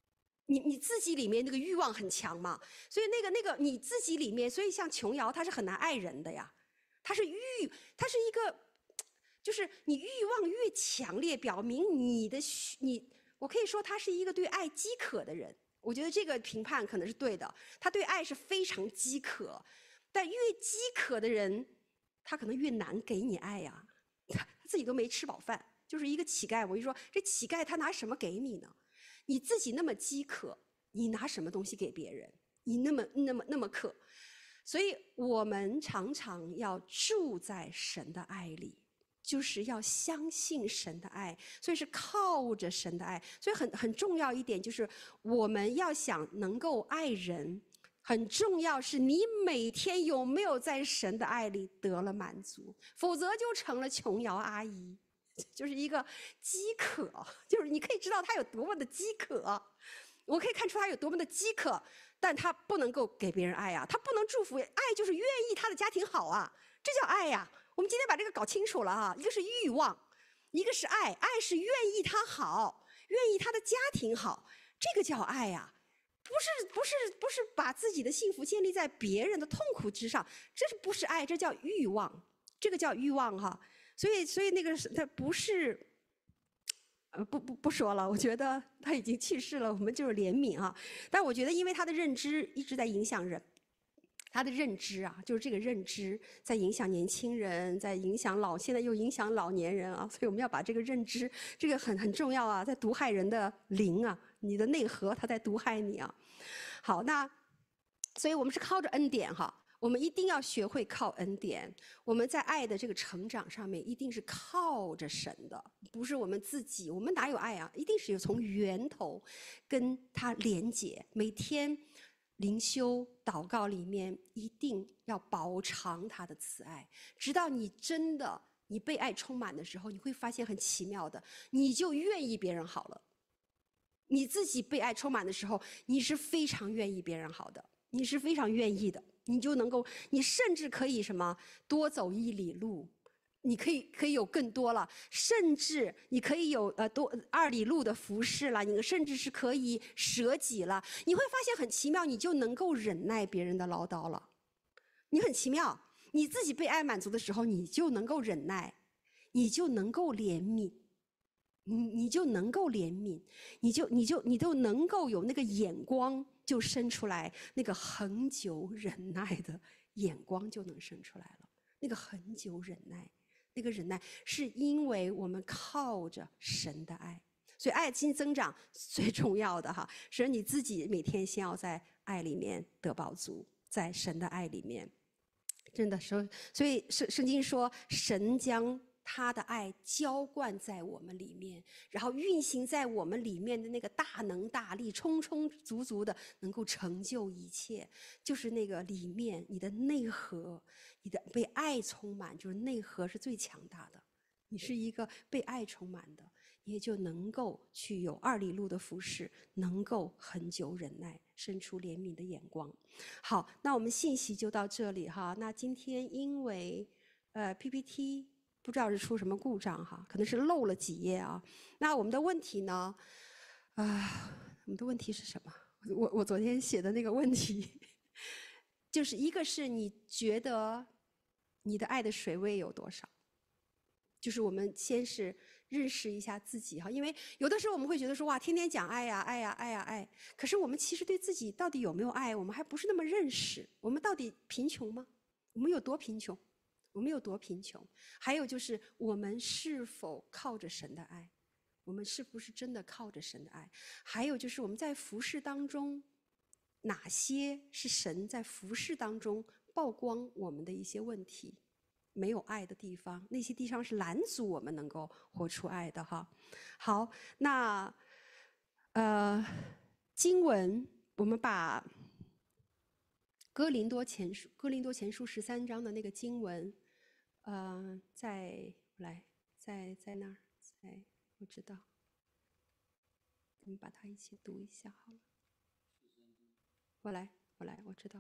你你自己里面那个欲望很强嘛，所以那个那个你自己里面，所以像琼瑶她是很难爱人的呀，她是欲，她是一个，就是你欲望越强烈，表明你的你，我可以说她是一个对爱饥渴的人。我觉得这个评判可能是对的，他对爱是非常饥渴，但越饥渴的人，他可能越难给你爱呀，他自己都没吃饱饭，就是一个乞丐。我就说这乞丐他拿什么给你呢？你自己那么饥渴，你拿什么东西给别人？你那么那么那么渴，所以我们常常要住在神的爱里，就是要相信神的爱，所以是靠着神的爱。所以很很重要一点就是，我们要想能够爱人，很重要是你每天有没有在神的爱里得了满足，否则就成了琼瑶阿姨。就是一个饥渴，就是你可以知道他有多么的饥渴，我可以看出他有多么的饥渴，但他不能够给别人爱啊，他不能祝福，爱就是愿意他的家庭好啊，这叫爱呀。我们今天把这个搞清楚了啊，一个是欲望，一个是爱，爱是愿意他好，愿意他的家庭好，这个叫爱呀，不是不是不是把自己的幸福建立在别人的痛苦之上，这是不是爱？这叫欲望，这个叫欲望哈。所以，所以那个他不是，呃，不不不说了。我觉得他已经去世了，我们就是怜悯啊。但我觉得，因为他的认知一直在影响人，他的认知啊，就是这个认知在影响年轻人，在影响老，现在又影响老年人啊。所以我们要把这个认知，这个很很重要啊，在毒害人的灵啊，你的内核它在毒害你啊。好，那所以我们是靠着恩典哈。我们一定要学会靠恩典，我们在爱的这个成长上面一定是靠着神的，不是我们自己。我们哪有爱啊？一定是有从源头跟他连结。每天灵修祷告里面一定要饱尝他的慈爱，直到你真的你被爱充满的时候，你会发现很奇妙的，你就愿意别人好了。你自己被爱充满的时候，你是非常愿意别人好的，你是非常愿意的。你就能够，你甚至可以什么多走一里路，你可以可以有更多了，甚至你可以有呃多二里路的服饰了，你甚至是可以舍己了。你会发现很奇妙，你就能够忍耐别人的唠叨了。你很奇妙，你自己被爱满足的时候，你就能够忍耐，你就能够怜悯。你你就能够怜悯，你就你就你都能够有那个眼光，就生出来那个恒久忍耐的眼光就能生出来了。那个恒久忍耐，那个忍耐是因为我们靠着神的爱，所以爱心增长最重要的哈，是你自己每天先要在爱里面得饱足，在神的爱里面，真的说，所以圣圣经说，神将他的爱浇灌在我们里面，然后运行在我们里面的那个大能大力，充充足足的能够成就一切，就是那个里面你的内核，你的被爱充满，就是内核是最强大的。你是一个被爱充满的，也就能够去有二里路的服侍，能够恒久忍耐，伸出怜悯的眼光。好，那我们信息就到这里哈。那今天因为呃 P P T。不知道是出什么故障哈，可能是漏了几页啊。那我们的问题呢？啊、呃，我们的问题是什么？我我昨天写的那个问题，就是一个是你觉得你的爱的水位有多少？就是我们先是认识一下自己哈，因为有的时候我们会觉得说哇，天天讲爱呀爱呀爱呀爱，可是我们其实对自己到底有没有爱，我们还不是那么认识。我们到底贫穷吗？我们有多贫穷？我们有多贫穷？还有就是，我们是否靠着神的爱？我们是不是真的靠着神的爱？还有就是，我们在服事当中，哪些是神在服事当中曝光我们的一些问题？没有爱的地方，那些地方是拦阻我们能够活出爱的哈。好，那呃，经文我们把哥林多前书，哥林多前书十三章的那个经文。呃，在来，在在那儿，在我知道，我们把它一起读一下好了。我来，我来，我知道。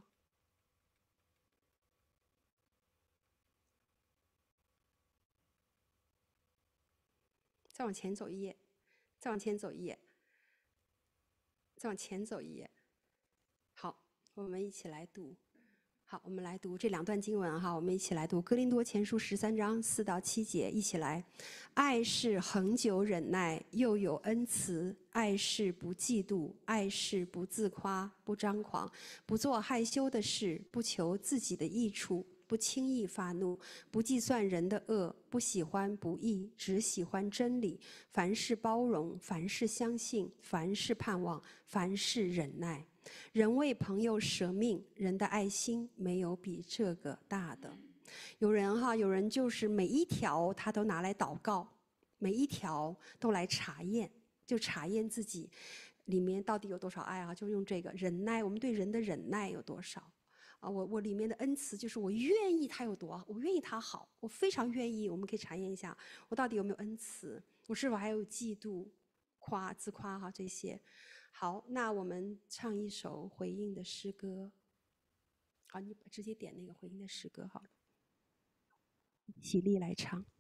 再往前走一页，再往前走一页。 再往前走一页。好，我们一起来读。好，我们来读这两段经文哈，我们一起来读《哥林多前书》十三章四到七节，一起来。爱是恒久忍耐，又有恩慈；爱是不嫉妒，爱是不自夸，不张狂，不做害羞的事，不求自己的益处，不轻易发怒，不计算人的恶，不喜欢不义，只喜欢真理。凡事包容，凡事相信，凡事盼望，凡事忍耐。人为朋友舍命，人的爱心没有比这个大的。有人哈，有人就是每一条他都拿来祷告，每一条都来查验，就查验自己里面到底有多少爱啊？就用这个忍耐，我们对人的忍耐有多少？啊，我我里面的恩慈就是我愿意他有多，我愿意他好，我非常愿意。我们可以查验一下，我到底有没有恩慈？我是否还有嫉妒、夸、自夸哈这些？好，那我们唱一首回应的诗歌。好，你直接点那个回应的诗歌好了，起立来唱。